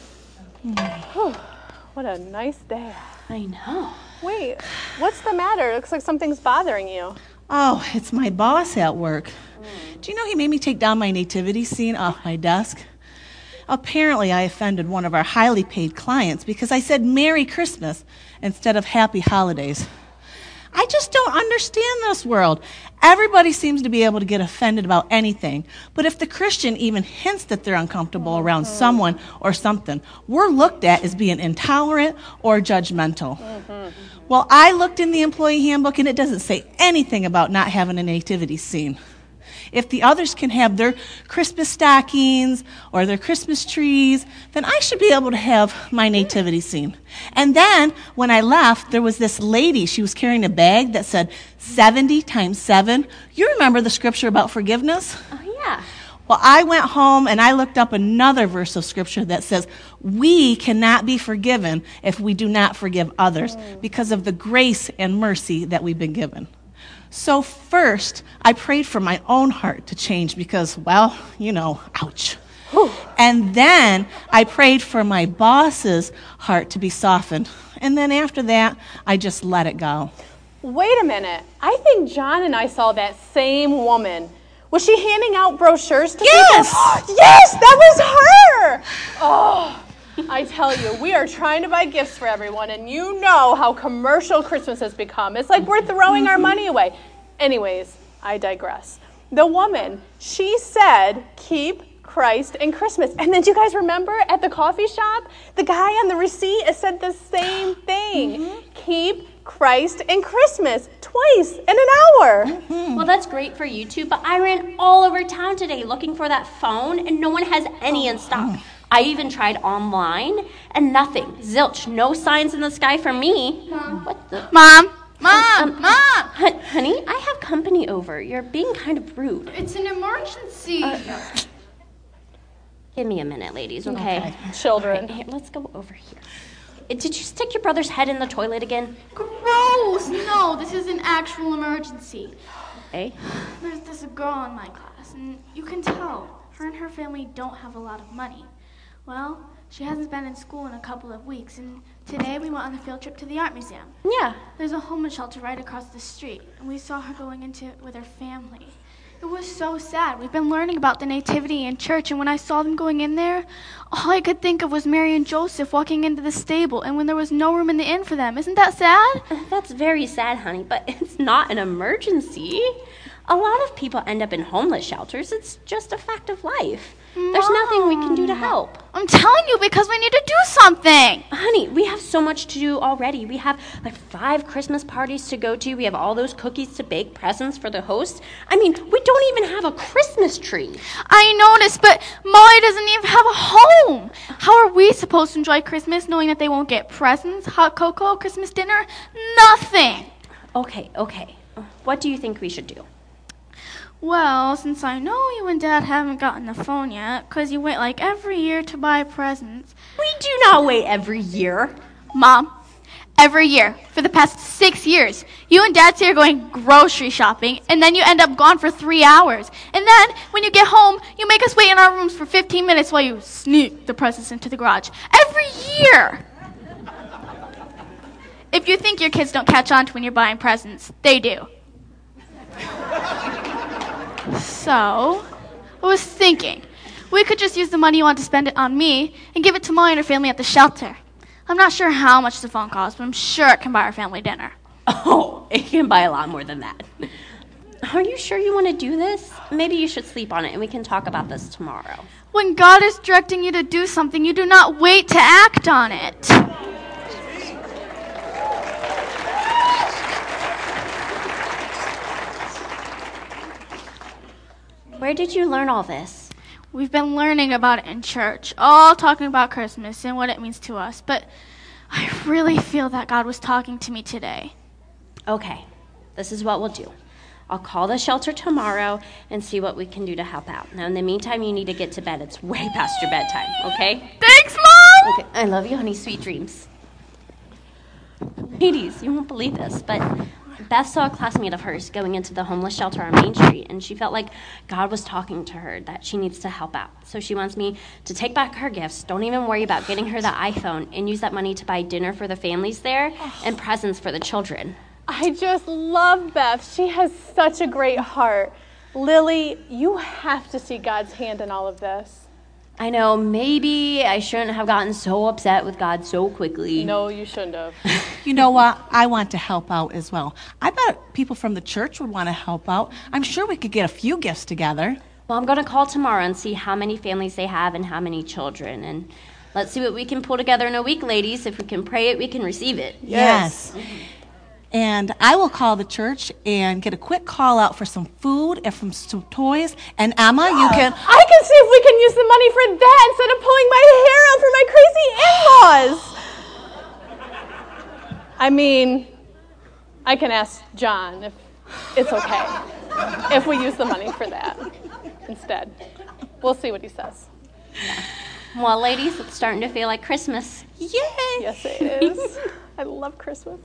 Whew, what a nice day. I know. Wait, what's the matter? It looks like something's bothering you. Oh, it's my boss at work. Mm. Do you know he made me take down my nativity scene off my desk? Apparently, I offended one of our highly paid clients because I said Merry Christmas instead of Happy Holidays. I just don't understand this world. Everybody seems to be able to get offended about anything. But if the Christian even hints that they're uncomfortable around someone or something, we're looked at as being intolerant or judgmental. Mm-hmm. Well, I looked in the employee handbook and it doesn't say anything about not having a nativity scene. If the others can have their Christmas stockings or their Christmas trees, then I should be able to have my nativity scene. And then when I left, there was this lady. She was carrying a bag that said seventy times seven. You remember the scripture about forgiveness? Oh, yeah. Well, I went home and I looked up another verse of scripture that says we cannot be forgiven if we do not forgive others because of the grace and mercy that we've been given. So first, I prayed for my own heart to change because, well, you know, ouch. Whew. And then I prayed for my boss's heart to be softened. And then after that, I just let it go. Wait a minute. I think John and I saw that same woman. Was she handing out brochures to yes! people? Yes! That was her! Oh, I tell you, we are trying to buy gifts for everyone, and you know how commercial Christmas has become. It's like we're throwing our money away. Anyways, I digress. The woman, she said, keep Christ and Christmas. And then do you guys remember at the coffee shop, the guy on the receipt said the same thing. Mm-hmm. Keep Christ and Christmas twice in an hour. Mm-hmm. Well, that's great for you two, but I ran all over town today looking for that phone, and no one has any in stock. I even tried online, and nothing. Zilch, no signs in the sky for me. Mom. What the? Mom! Mom! Um, Mom! Hun- honey, I have company over. You're being kind of rude. It's an emergency. Uh, give me a minute, ladies, okay? okay. Children. Right, here, let's go over here. Did you stick your brother's head in the toilet again? Gross! No, this is an actual emergency. Okay. There's this girl in my class, and you can tell her and her family don't have a lot of money. Well, she hasn't been in school in a couple of weeks, and today we went on a field trip to the art museum. Yeah. There's a homeless shelter right across the street, and we saw her going into it with her family. It It was so sad. We've been learning about the nativity in church, and when I saw them going in there, all I could think of was Mary and Joseph walking into the stable, and when there was no room in the inn for them. Isn't that sad? That's very sad, honey, but it's not an emergency. A lot of people end up in homeless shelters. It's just a fact of life. Mom. There's nothing we can do to help. I'm telling you because we need to do something. Honey, we have so much to do already. We have like five Christmas parties to go to. We have all those cookies to bake, presents for the hosts. I mean, we don't even have a Christmas tree. I noticed, but Molly doesn't even have a home. How are we supposed to enjoy Christmas knowing that they won't get presents, hot cocoa, Christmas dinner? Nothing. Okay, okay. What do you think we should do? Well, since I know you and Dad haven't gotten the phone yet, because you wait like every year to buy presents. We do not wait every year. Mom, every year, for the past six years, you and Dad say you're going grocery shopping, and then you end up gone for three hours. And then, when you get home, you make us wait in our rooms for fifteen minutes while you sneak the presents into the garage. Every year! If you think your kids don't catch on to when you're buying presents, they do. So, I was thinking, we could just use the money you want to spend it on me and give it to Molly and her family at the shelter. I'm not sure how much the phone costs, but I'm sure it can buy our family dinner. Oh, it can buy a lot more than that. Are you sure you want to do this? Maybe you should sleep on it and we can talk about this tomorrow. When God is directing you to do something, you do not wait to act on it. Where did you learn all this? We've been learning about it in church, all talking about Christmas and what it means to us, but I really feel that God was talking to me today. Okay, this is what we'll do. I'll call the shelter tomorrow and see what we can do to help out. Now, in the meantime, you need to get to bed. It's way past your bedtime, okay? Thanks, Mom! Okay, I love you, honey. Sweet dreams. Ladies, you won't believe this, but Beth saw a classmate of hers going into the homeless shelter on Main Street, and she felt like God was talking to her, that she needs to help out. So she wants me to take back her gifts, don't even worry about getting her the iPhone, and use that money to buy dinner for the families there and presents for the children. I just love Beth. She has such a great heart. Lily, you have to see God's hand in all of this. I know, maybe I shouldn't have gotten so upset with God so quickly. No, you shouldn't have. You know what? I want to help out as well. I bet people from the church would want to help out. I'm sure we could get a few gifts together. Well, I'm going to call tomorrow and see how many families they have and how many children. And let's see what we can pull together in a week, ladies. If we can pray it, we can receive it. Yes. yes. And I will call the church and get a quick call out for some food and from some toys. And Emma, you can... I can see if we can use the money for that instead of pulling my hair out for my crazy in-laws. I mean, I can ask John if it's okay if we use the money for that instead. We'll see what he says. Well, ladies, it's starting to feel like Christmas. Yay! Yes, it is. I love Christmas.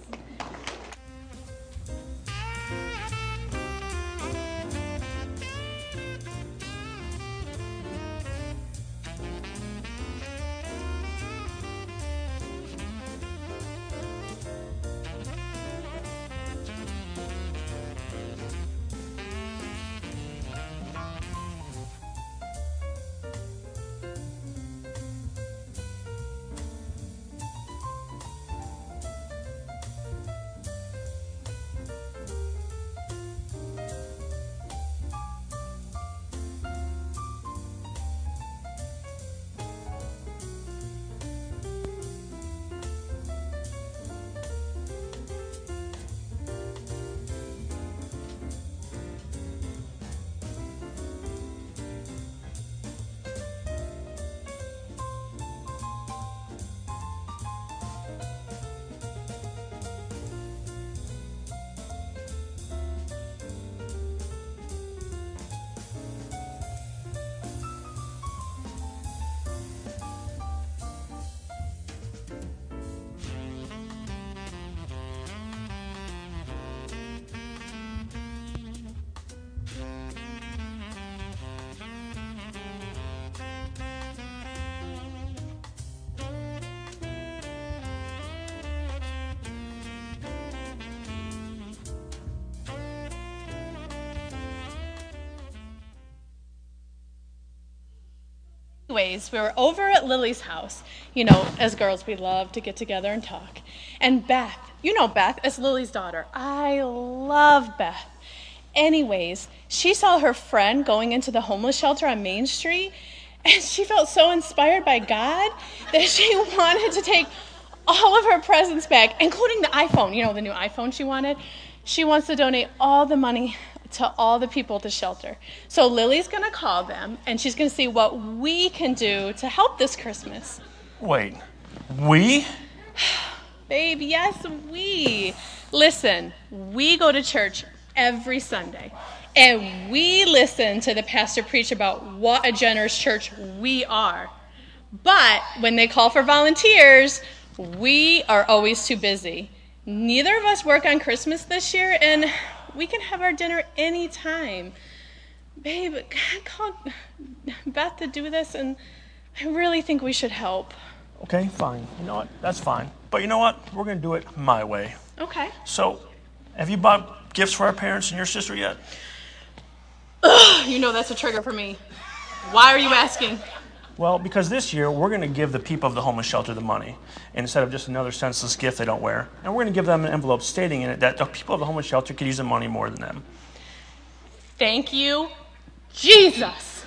Anyways, we were over at Lily's house. You know, as girls, we love to get together and talk. And Beth, you know Beth, as Lily's daughter. I love Beth. Anyways, she saw her friend going into the homeless shelter on Main Street, and she felt so inspired by God that she wanted to take all of her presents back, including the iPhone, you know, the new iPhone she wanted. She wants to donate all the money to all the people at the shelter. So Lily's going to call them, and she's going to see what we can do to help this Christmas. Wait, we? Babe, yes, we. Listen, we go to church every Sunday, and we listen to the pastor preach about what a generous church we are. But when they call for volunteers, we are always too busy. Neither of us work on Christmas this year, and we can have our dinner anytime. Babe, God called Beth to do this, and I really think we should help. Okay, fine. You know what? That's fine. But you know what? We're going to do it my way. Okay. So, have you bought gifts for our parents and your sister yet? Ugh, you know that's a trigger for me. Why are you asking? Well, because this year, we're going to give the people of the homeless shelter the money, instead of just another senseless gift they don't wear. And we're going to give them an envelope stating in it that the people of the homeless shelter could use the money more than them. Thank you, Jesus.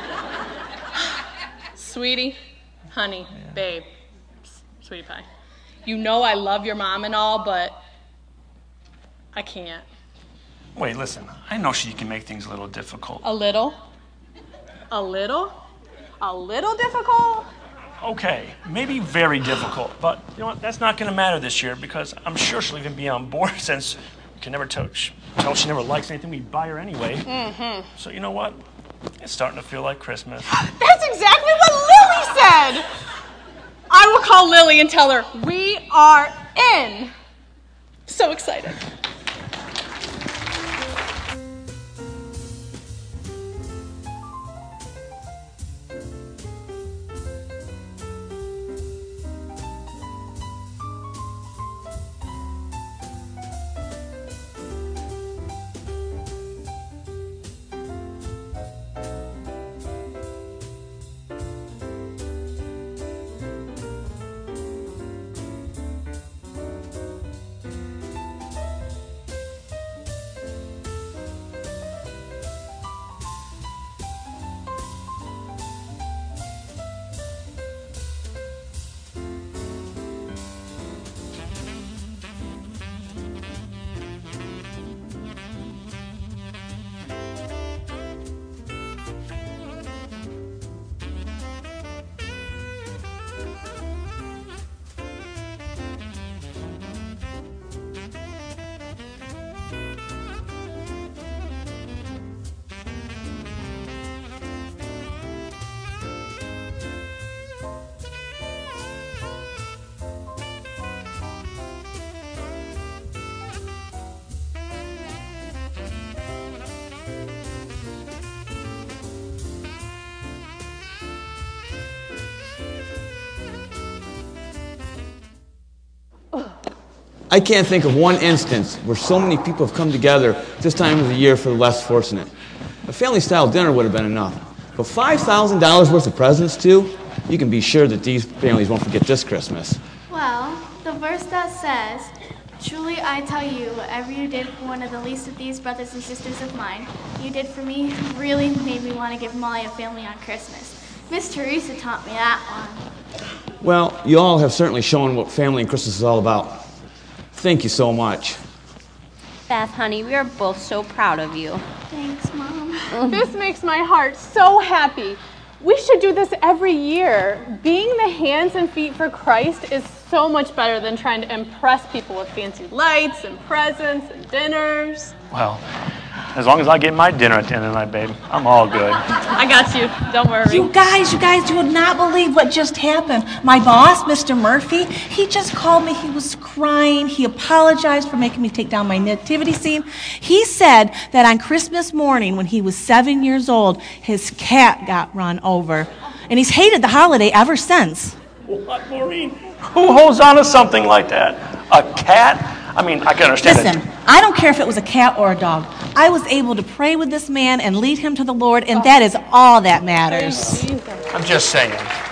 Sweetie, honey, yeah. Babe, sweetie pie. You know I love your mom and all, but I can't. Wait, listen. I know she can make things a little difficult. A little? A little? A little difficult? Okay, maybe very difficult, but you know what? That's not going to matter this year because I'm sure she'll even be on board since we can never tell, tell she never likes anything we buy her anyway. Mm-hmm. So you know what? It's starting to feel like Christmas. That's exactly what Lily said! I will call Lily and tell her we are in. So excited. I can't think of one instance where so many people have come together this time of the year for the less fortunate. A family-style dinner would have been enough. But five thousand dollars worth of presents, too? You can be sure that these families won't forget this Christmas. Well, the verse that says, "Truly I tell you, whatever you did for one of the least of these brothers and sisters of mine, you did for me," really made me want to give Molly a family on Christmas. Miss Teresa taught me that one. Well, you all have certainly shown what family and Christmas is all about. Thank you so much. Beth, honey, we are both so proud of you. Thanks, Mom. This makes my heart so happy. We should do this every year. Being the hands and feet for Christ is so much better than trying to impress people with fancy lights and presents and dinners. Well, as long as I get my dinner at the end of the night, babe, I'm all good. I got you. Don't worry. You guys, you guys, you would not believe what just happened. My boss, Mister Murphy, he just called me. He was crying. He apologized for making me take down my nativity scene. He said that on Christmas morning when he was seven years old, his cat got run over. And he's hated the holiday ever since. What, Maureen? Who holds on to something like that? A cat? I mean, I can understand Listen, it. I don't care if it was a cat or a dog. I was able to pray with this man and lead him to the Lord, and that is all that matters. I'm just saying.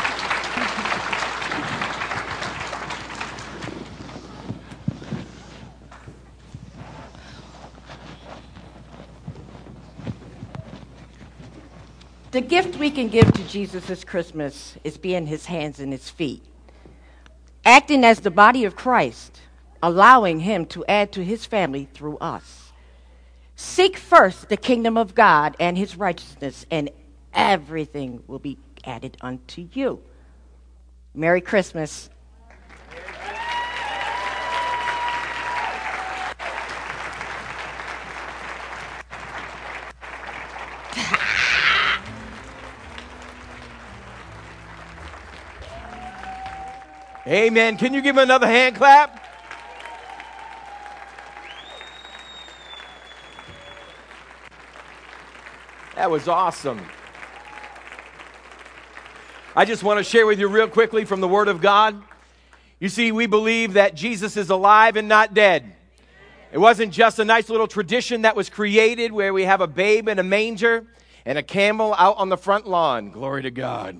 The gift we can give to Jesus this Christmas is being his hands and his feet, acting as the body of Christ, allowing him to add to his family through us. Seek first the kingdom of God and his righteousness, and everything will be added unto you. Merry Christmas. Amen. Can you give him another hand clap? That was awesome. I just want to share with you real quickly from the Word of God. You see, we believe that Jesus is alive and not dead. It wasn't just a nice little tradition that was created where we have a babe in a manger and a camel out on the front lawn. Glory to God.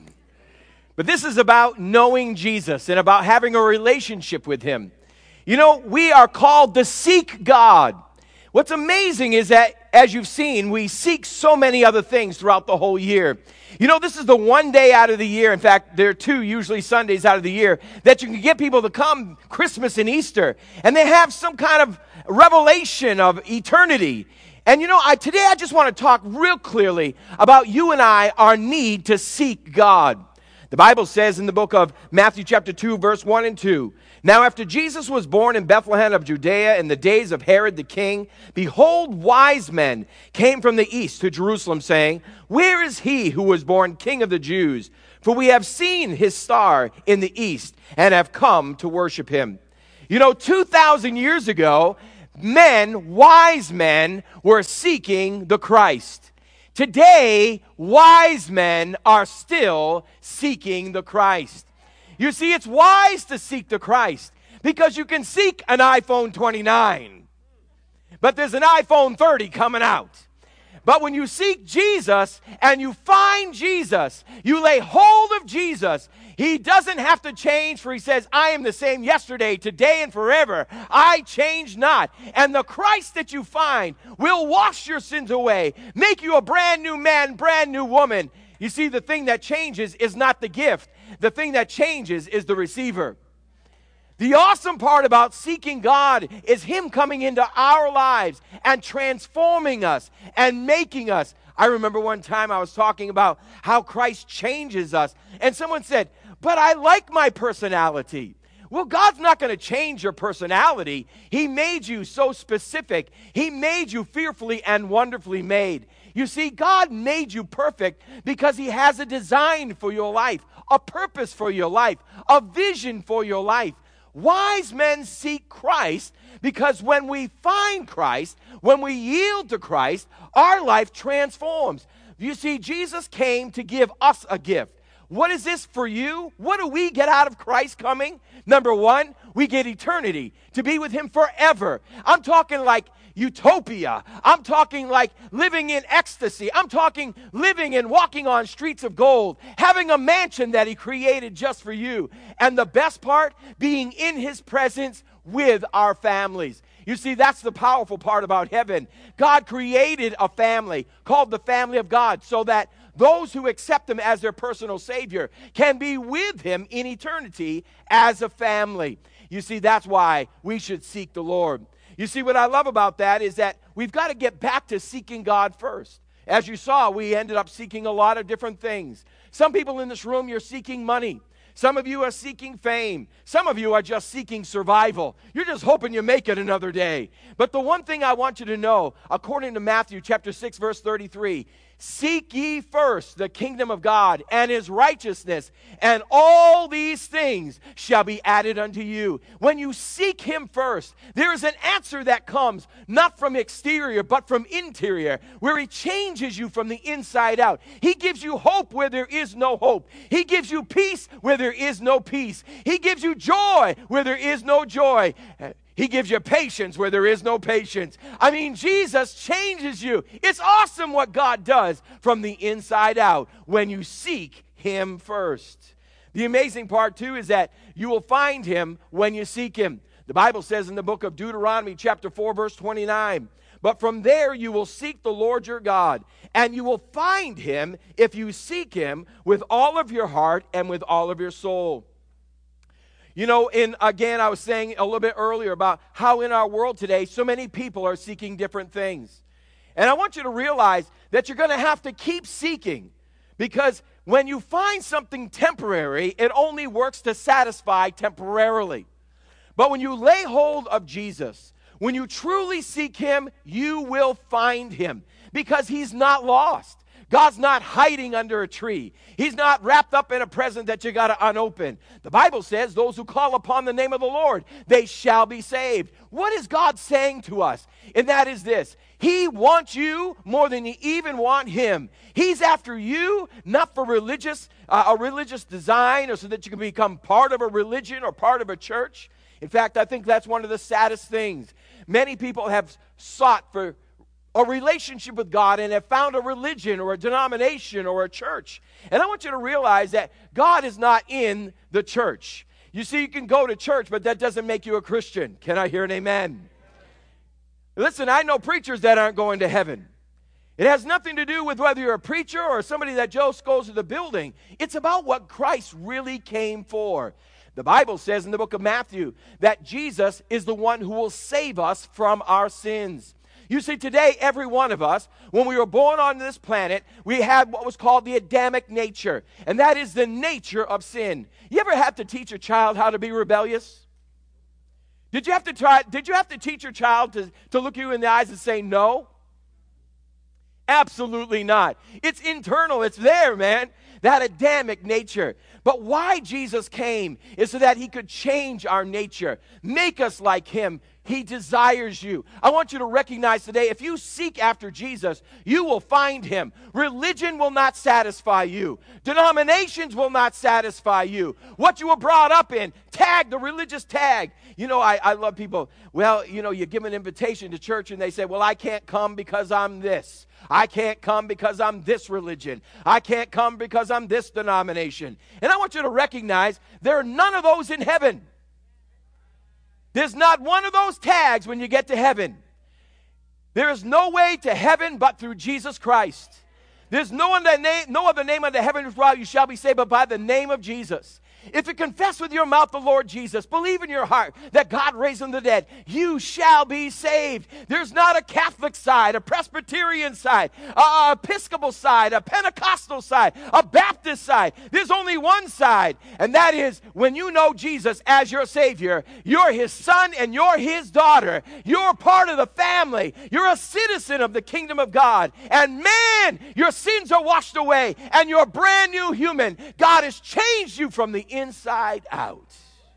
But this is about knowing Jesus and about having a relationship with him. You know, we are called to seek God. What's amazing is that, as you've seen, we seek so many other things throughout the whole year. You know, this is the one day out of the year, in fact, there are two usually Sundays out of the year, that you can get people to come Christmas and Easter, and they have some kind of revelation of eternity. And you know, I, today I just want to talk real clearly about you and I, our need to seek God. The Bible says in the book of Matthew chapter two, verse one and two, "Now after Jesus was born in Bethlehem of Judea in the days of Herod the king, behold, wise men came from the east to Jerusalem, saying, Where is he who was born King of the Jews? For we have seen his star in the east and have come to worship him." You know, two thousand years ago, men, wise men, were seeking the Christ. Today, wise men are still seeking the Christ. You see, it's wise to seek the Christ because you can seek an iPhone twenty-nine, but there's an iPhone thirty coming out. But when you seek Jesus and you find Jesus, you lay hold of Jesus, he doesn't have to change, for he says, "I am the same yesterday, today, and forever. I change not." And the Christ that you find will wash your sins away, make you a brand new man, brand new woman. You see, the thing that changes is not the gift. The thing that changes is the receiver. The awesome part about seeking God is him coming into our lives and transforming us and making us. I remember one time I was talking about how Christ changes us, and someone said, "But I like my personality." Well, God's not going to change your personality. He made you so specific. He made you fearfully and wonderfully made. You see, God made you perfect because he has a design for your life, a purpose for your life, a vision for your life. Wise men seek Christ because when we find Christ, when we yield to Christ, our life transforms. You see, Jesus came to give us a gift. What is this for you? What do we get out of Christ coming? Number one, we get eternity, to be with him forever. I'm talking like utopia. I'm talking like living in ecstasy. I'm talking living and walking on streets of gold, having a mansion that he created just for you. And the best part, being in his presence with our families. You see, that's the powerful part about heaven. God created a family called the family of God so that those who accept him as their personal Savior can be with him in eternity as a family. You see, that's why we should seek the Lord. You see, what I love about that is that we've got to get back to seeking God first. As you saw, we ended up seeking a lot of different things. Some people in this room, you're seeking money. Some of you are seeking fame. Some of you are just seeking survival. You're just hoping you make it another day. But the one thing I want you to know, according to Matthew chapter six, verse thirty-three, "Seek ye first the kingdom of God and his righteousness, and all these things shall be added unto you." When you seek him first, there is an answer that comes, not from exterior, but from interior, where he changes you from the inside out. He gives you hope where there is no hope. He gives you peace where there is no peace. He gives you joy where there is no joy. He gives you patience where there is no patience. I mean, Jesus changes you. It's awesome what God does from the inside out when you seek him first. The amazing part, too, is that you will find him when you seek him. The Bible says in the book of Deuteronomy, chapter four, verse twenty-nine, but from there you will seek the Lord your God, and you will find him if you seek him with all of your heart and with all of your soul. You know, in again, I was saying a little bit earlier about how in our world today, so many people are seeking different things. And I want you to realize that you're going to have to keep seeking, because when you find something temporary, it only works to satisfy temporarily. But when you lay hold of Jesus, when you truly seek him, you will find him, because he's not lost. God's not hiding under a tree. He's not wrapped up in a present that you got to unopen. The Bible says those who call upon the name of the Lord, they shall be saved. What is God saying to us? And that is this: he wants you more than you even want him. He's after you, not for religious, uh, a religious design, or so that you can become part of a religion or part of a church. In fact, I think that's one of the saddest things. Many people have sought for a relationship with God and have found a religion or a denomination or a church. And I want you to realize that God is not in the church. You see, you can go to church, but that doesn't make you a Christian. Can I hear an amen? Listen, I know preachers that aren't going to heaven. It has nothing to do with whether you're a preacher or somebody that just goes to the building. It's about what Christ really came for. The Bible says in the book of Matthew that Jesus is the one who will save us from our sins. You see, today, every one of us, when we were born on this planet, we had what was called the Adamic nature, and that is the nature of sin. You ever have to teach a child how to be rebellious? Did you have to try, did you have to teach your child to, to look you in the eyes and say no? Absolutely not. It's internal. It's there, man. That Adamic nature. But why Jesus came is so that he could change our nature, make us like him. He desires you. I want you to recognize today, if you seek after Jesus, you will find him. Religion will not satisfy you. Denominations will not satisfy you. What you were brought up in, tag, the religious tag. You know, I, I love people, well, you know, you give an invitation to church and they say, well, I can't come because I'm this. I can't come because I'm this religion. I can't come because I'm this denomination. And I want you to recognize there are none of those in heaven. There's not one of those tags when you get to heaven. There is no way to heaven but through Jesus Christ. There's no other name, no other name under heaven whereby you shall be saved but by the name of Jesus. If you confess with your mouth the Lord Jesus, believe in your heart that God raised him from the dead, you shall be saved. There's not a Catholic side, a Presbyterian side, a Episcopal side, a Pentecostal side, a Baptist side. There's only one side, and that is when you know Jesus as your Savior, you're his son and you're his daughter. You're part of the family. You're a citizen of the kingdom of God. And man, your sins are washed away and you're a brand new human. God has changed you from the inside out.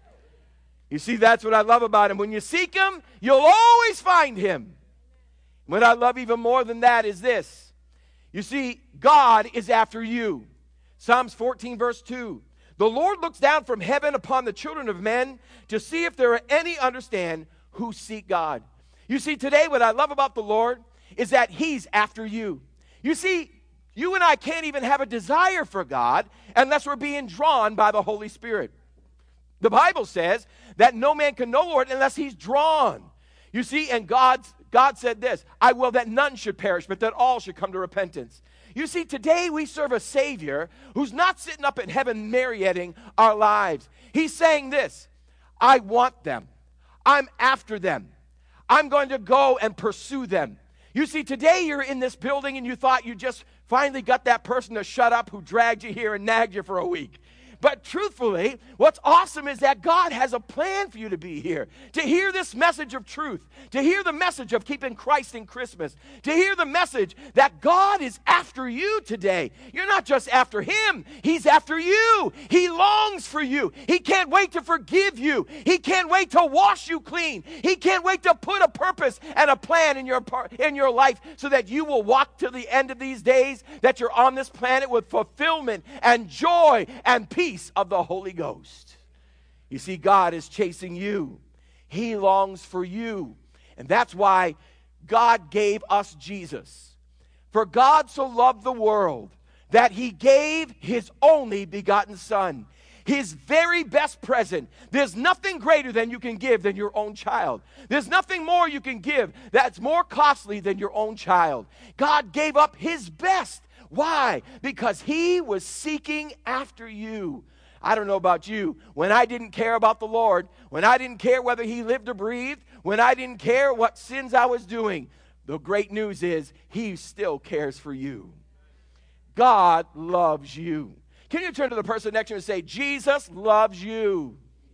You see, that's what I love about him. When you seek him, you'll always find him. What I love even more than that is this. You see, God is after you. Psalms fourteen, verse two. The Lord looks down from heaven upon the children of men to see if there are any understand who seek God. You see, today what I love about the Lord is that he's after you. You see, you and I can't even have a desire for God unless we're being drawn by the Holy Spirit. The Bible says that no man can know the Lord unless he's drawn. You see, and God's, God said this, I will that none should perish, but that all should come to repentance. You see, today we serve a Savior who's not sitting up in heaven marionetting our lives. He's saying this, I want them. I'm after them. I'm going to go and pursue them. You see, today you're in this building and you thought you just finally got that person to shut up who dragged you here and nagged you for a week. But truthfully, what's awesome is that God has a plan for you to be here, to hear this message of truth, to hear the message of keeping Christ in Christmas, to hear the message that God is after you today. You're not just after him, he's after you. He longs for you. He can't wait to forgive you. He can't wait to wash you clean. He can't wait to put a purpose and a plan in your, in your life so that you will walk to the end of these days, that you're on this planet with fulfillment and joy and peace of the Holy Ghost. You see, God is chasing you. He longs for you. And that's why God gave us Jesus. For God so loved the world that he gave his only begotten Son, his very best present. There's nothing greater than you can give than your own child. There's nothing more you can give that's more costly than your own child. God gave up his best. Why? Because he was seeking after you. I don't know about you. When I didn't care about the Lord, when I didn't care whether he lived or breathed, when I didn't care what sins I was doing, the great news is he still cares for you. God loves you. Can you turn to the person next to you and say, Jesus loves you?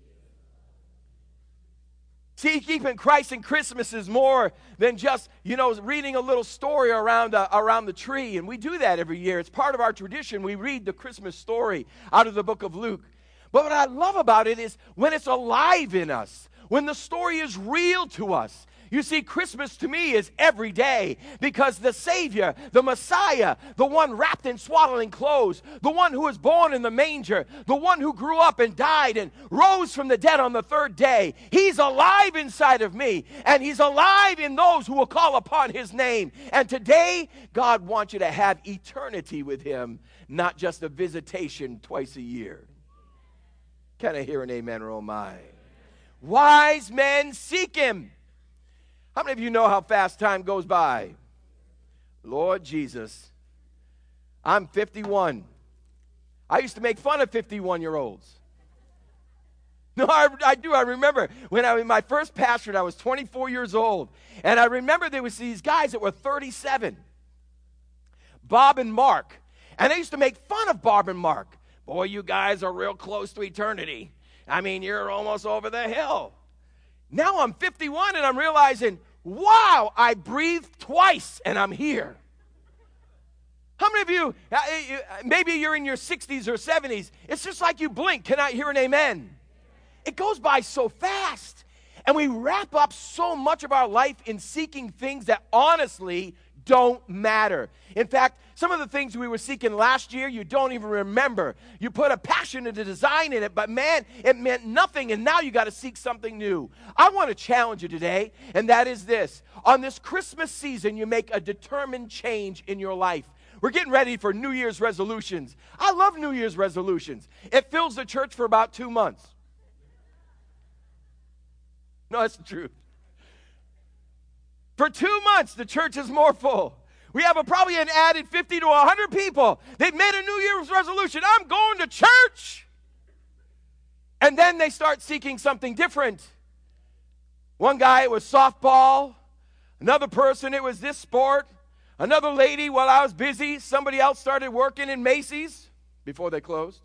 See, keeping Christ in Christmas is more than just, you know, reading a little story around, uh, around the tree. And we do that every year. It's part of our tradition. We read the Christmas story out of the book of Luke. But what I love about it is when it's alive in us, when the story is real to us. You see, Christmas to me is every day because the Savior, the Messiah, the one wrapped in swaddling clothes, the one who was born in the manger, the one who grew up and died and rose from the dead on the third day, he's alive inside of me, and he's alive in those who will call upon his name. And today, God wants you to have eternity with him, not just a visitation twice a year. Can I hear an amen or oh my? Wise men seek him. How many of you know how fast time goes by? Lord Jesus, I'm fifty-one. I used to make fun of fifty-one-year-olds. No, I, I do. I remember when I was my first pastorate, I was twenty-four years old. And I remember there was these guys that were thirty-seven. Bob and Mark. And I used to make fun of Bob and Mark. Boy, you guys are real close to eternity. I mean, you're almost over the hill. Now I'm fifty-one and I'm realizing, wow, I breathed twice and I'm here. How many of you, maybe you're in your sixties or seventies, it's just like you blink. Can I hear an amen? It goes by so fast. And we wrap up so much of our life in seeking things that honestly don't matter. In fact, some of the things we were seeking last year, you don't even remember. You put a passion and a design in it, but man, it meant nothing, and now you got to seek something new. I want to challenge you today, and that is this. On this Christmas season, you make a determined change in your life. We're getting ready for New Year's resolutions. I love New Year's resolutions. It fills the church for about two months. No, that's the truth. For two months, the church is more full. We have a, probably an added fifty to one hundred people. They've made a New Year's resolution. I'm going to church. And then they start seeking something different. One guy, it was softball. Another person, it was this sport. Another lady, while I was busy, somebody else started working in Macy's before they closed.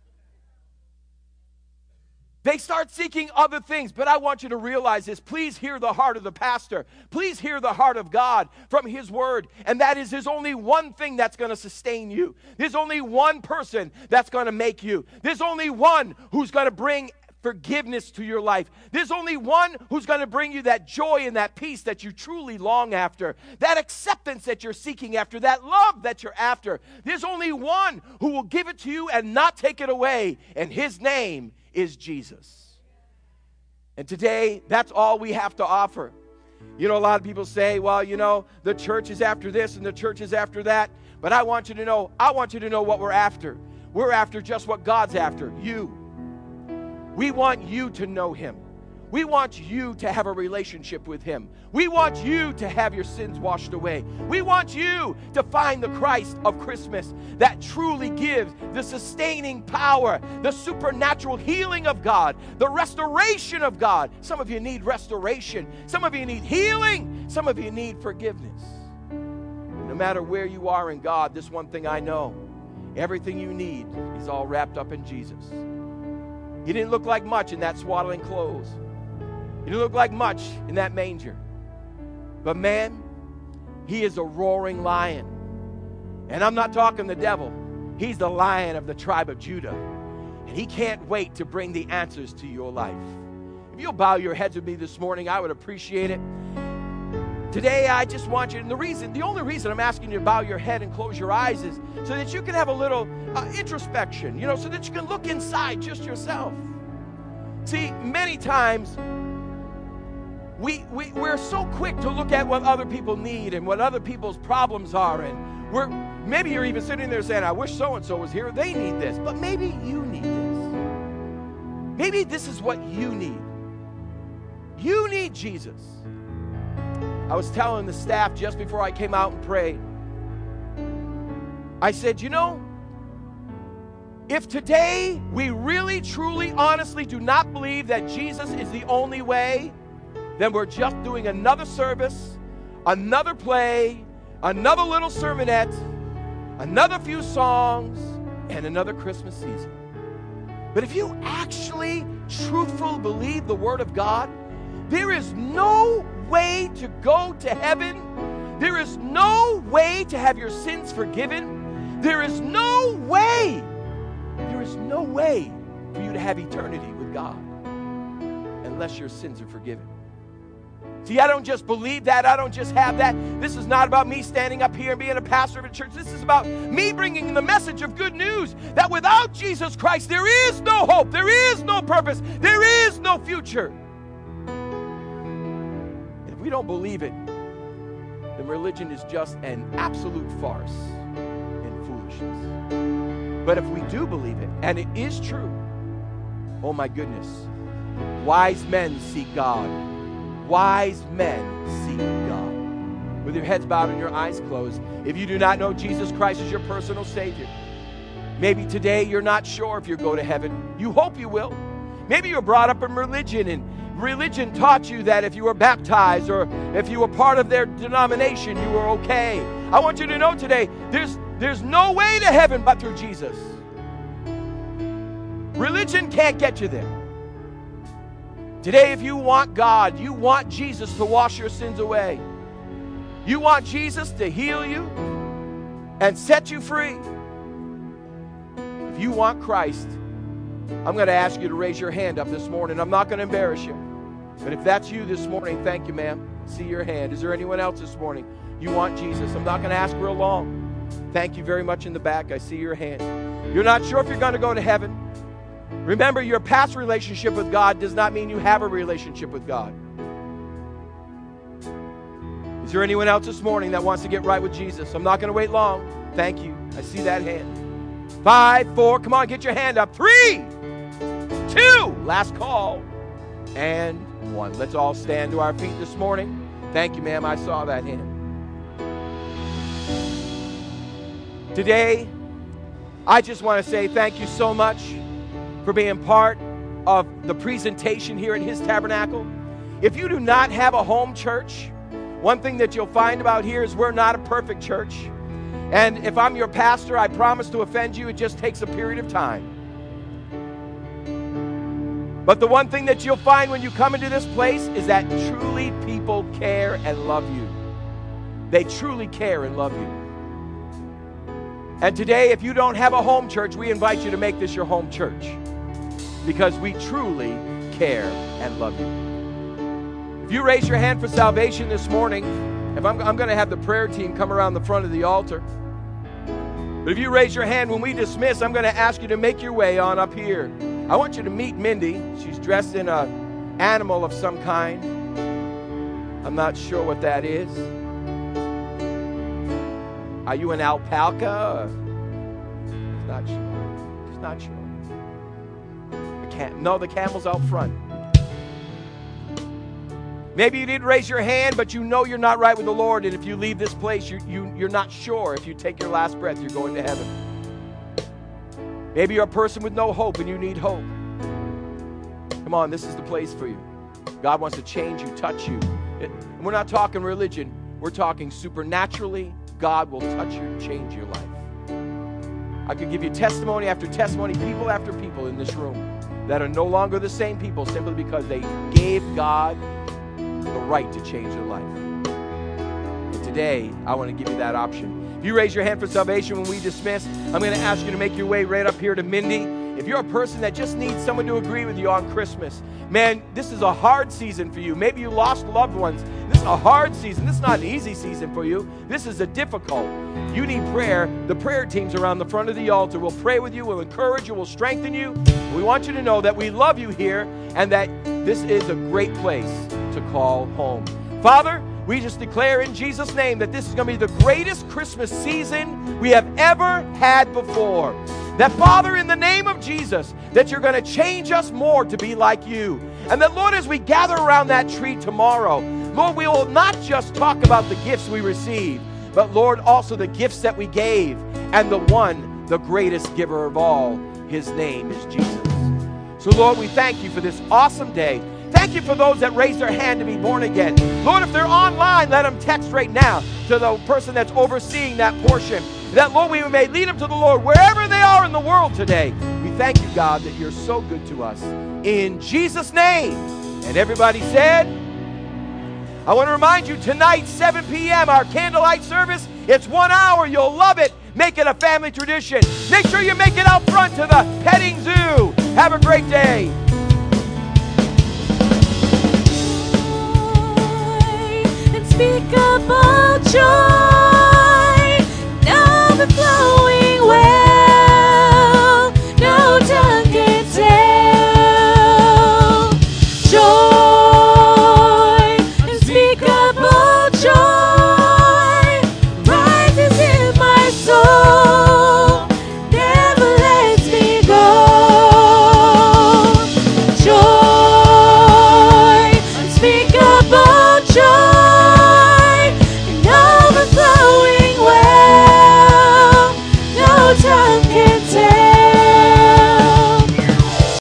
They start seeking other things, but I want you to realize this. Please hear the heart of the pastor. Please hear the heart of God from his word, and that is there's only one thing that's going to sustain you. There's only one person that's going to make you. There's only one who's going to bring forgiveness to your life. There's only one who's going to bring you that joy and that peace that you truly long after, that acceptance that you're seeking after, that love that you're after. There's only one who will give it to you and not take it away, and his name is Jesus. And today, that's all we have to offer. You know, a lot of people say, well, you know, the church is after this and the church is after that. But I want you to know, I want you to know what we're after. We're after just what God's after, you. We want you to know him. We want you to have a relationship with him. We want you to have your sins washed away. We want you to find the Christ of Christmas that truly gives the sustaining power, the supernatural healing of God, the restoration of God. Some of you need restoration. Some of you need healing. Some of you need forgiveness. No matter where you are in God, this one thing I know, everything you need is all wrapped up in Jesus. He didn't look like much in that swaddling clothes. He didn't look like much in that manger. But man, he is a roaring lion. And I'm not talking the devil. He's the Lion of the tribe of Judah. And he can't wait to bring the answers to your life. If you'll bow your heads with me this morning, I would appreciate it. Today, I just want you, and the reason, the only reason I'm asking you to bow your head and close your eyes is so that you can have a little uh, introspection, you know, so that you can look inside just yourself. See, many times we, we, we're so quick to look at what other people need and what other people's problems are. And we're, maybe you're even sitting there saying, I wish so-and-so was here. They need this. But maybe you need this. Maybe this is what you need. You need Jesus. I was telling the staff just before I came out and prayed. I said, you know, if today we really, truly, honestly do not believe that Jesus is the only way, then we're just doing another service, another play, another little sermonette, another few songs, and another Christmas season. But if you actually, truthfully believe the Word of God, there is no way to go to heaven. There is no way to have your sins forgiven. There is no way, there is no way for you to have eternity with God unless your sins are forgiven. See, I don't just believe that. I don't just have that. This is not about me standing up here and being a pastor of a church. This is about me bringing the message of good news that without Jesus Christ, there is no hope. There is no purpose. There is no future. And if we don't believe it, then religion is just an absolute farce and foolishness. But if we do believe it, and it is true, oh my goodness, wise men seek God. Wise men seek God. With your heads bowed and your eyes closed, if you do not know Jesus Christ as your personal Savior, maybe today you're not sure if you'll go to heaven. You hope you will. Maybe you're brought up in religion, and religion taught you that if you were baptized or if you were part of their denomination, you were okay. I want you to know today, there's, there's no way to heaven but through Jesus. Religion can't get you there. Today, if you want God, you want Jesus to wash your sins away. You want Jesus to heal you and set you free. If you want Christ, I'm going to ask you to raise your hand up this morning. I'm not going to embarrass you. But if that's you this morning, thank you, ma'am. See your hand. Is there anyone else this morning? You want Jesus. I'm not going to ask real long. Thank you very much in the back. I see your hand. You're not sure if you're going to go to heaven. Remember, your past relationship with God does not mean you have a relationship with God. Is there anyone else this morning that wants to get right with Jesus? I'm not going to wait long. Thank you. I see that hand. Five, four, come on, get your hand up. Three, two, last call, and one. Let's all stand to our feet this morning. Thank you, ma'am. I saw that hand. Today, I just want to say thank you so much for being part of the presentation here at His Tabernacle. If you do not have a home church, one thing that you'll find about here is we're not a perfect church. And if I'm your pastor, I promise to offend you. It just takes a period of time. But the one thing that you'll find when you come into this place is that truly people care and love you. They truly care and love you. And today, if you don't have a home church, we invite you to make this your home church, because we truly care and love you. If you raise your hand for salvation this morning, if I'm, I'm going to have the prayer team come around the front of the altar. But if you raise your hand when we dismiss, I'm going to ask you to make your way on up here. I want you to meet Mindy. She's dressed in an animal of some kind. I'm not sure what that is. Are you an alpaca? He's not sure. He's not sure. No, the camel's out front. Maybe you didn't raise your hand, but you know you're not right with the Lord, and if you leave this place, you, you, you're not sure if you take your last breath, you're going to heaven. Maybe you're a person with no hope, and you need hope. Come on, this is the place for you. God wants to change you, touch you. It, we're not talking religion. We're talking supernaturally. God will touch you and change your life. I could give you testimony after testimony, people after people in this room that are no longer the same people simply because they gave God the right to change their life. And today, I want to give you that option. If you raise your hand for salvation when we dismiss, I'm going to ask you to make your way right up here to Mindy. If you're a person that just needs someone to agree with you on Christmas, man, this is a hard season for you. Maybe you lost loved ones. This is a hard season. This is not an easy season for you. This is a difficult. You need prayer. The prayer teams around the front of the altar will pray with you, will encourage you, will strengthen you. We want you to know that we love you here and that this is a great place to to call home. Father, we just declare in Jesus' name that this is going to be the greatest Christmas season we have ever had before. That, Father, in the name of Jesus, that you're going to change us more to be like you. And that, Lord, as we gather around that tree tomorrow, Lord, we will not just talk about the gifts we received, but, Lord, also the gifts that we gave. And the one, the greatest giver of all, his name is Jesus. So, Lord, we thank you for this awesome day. Thank you for those that raised their hand to be born again. Lord, if they're online, let them text right now to the person that's overseeing that portion. That, Lord, we may lead them to the Lord wherever they are in the world today. We thank you, God, that you're so good to us. In Jesus' name. And everybody said, I want to remind you, tonight, seven p.m., our candlelight service. It's one hour. You'll love it. Make it a family tradition. Make sure you make it out front to the petting zoo. Have a great day. Unspeakable joy.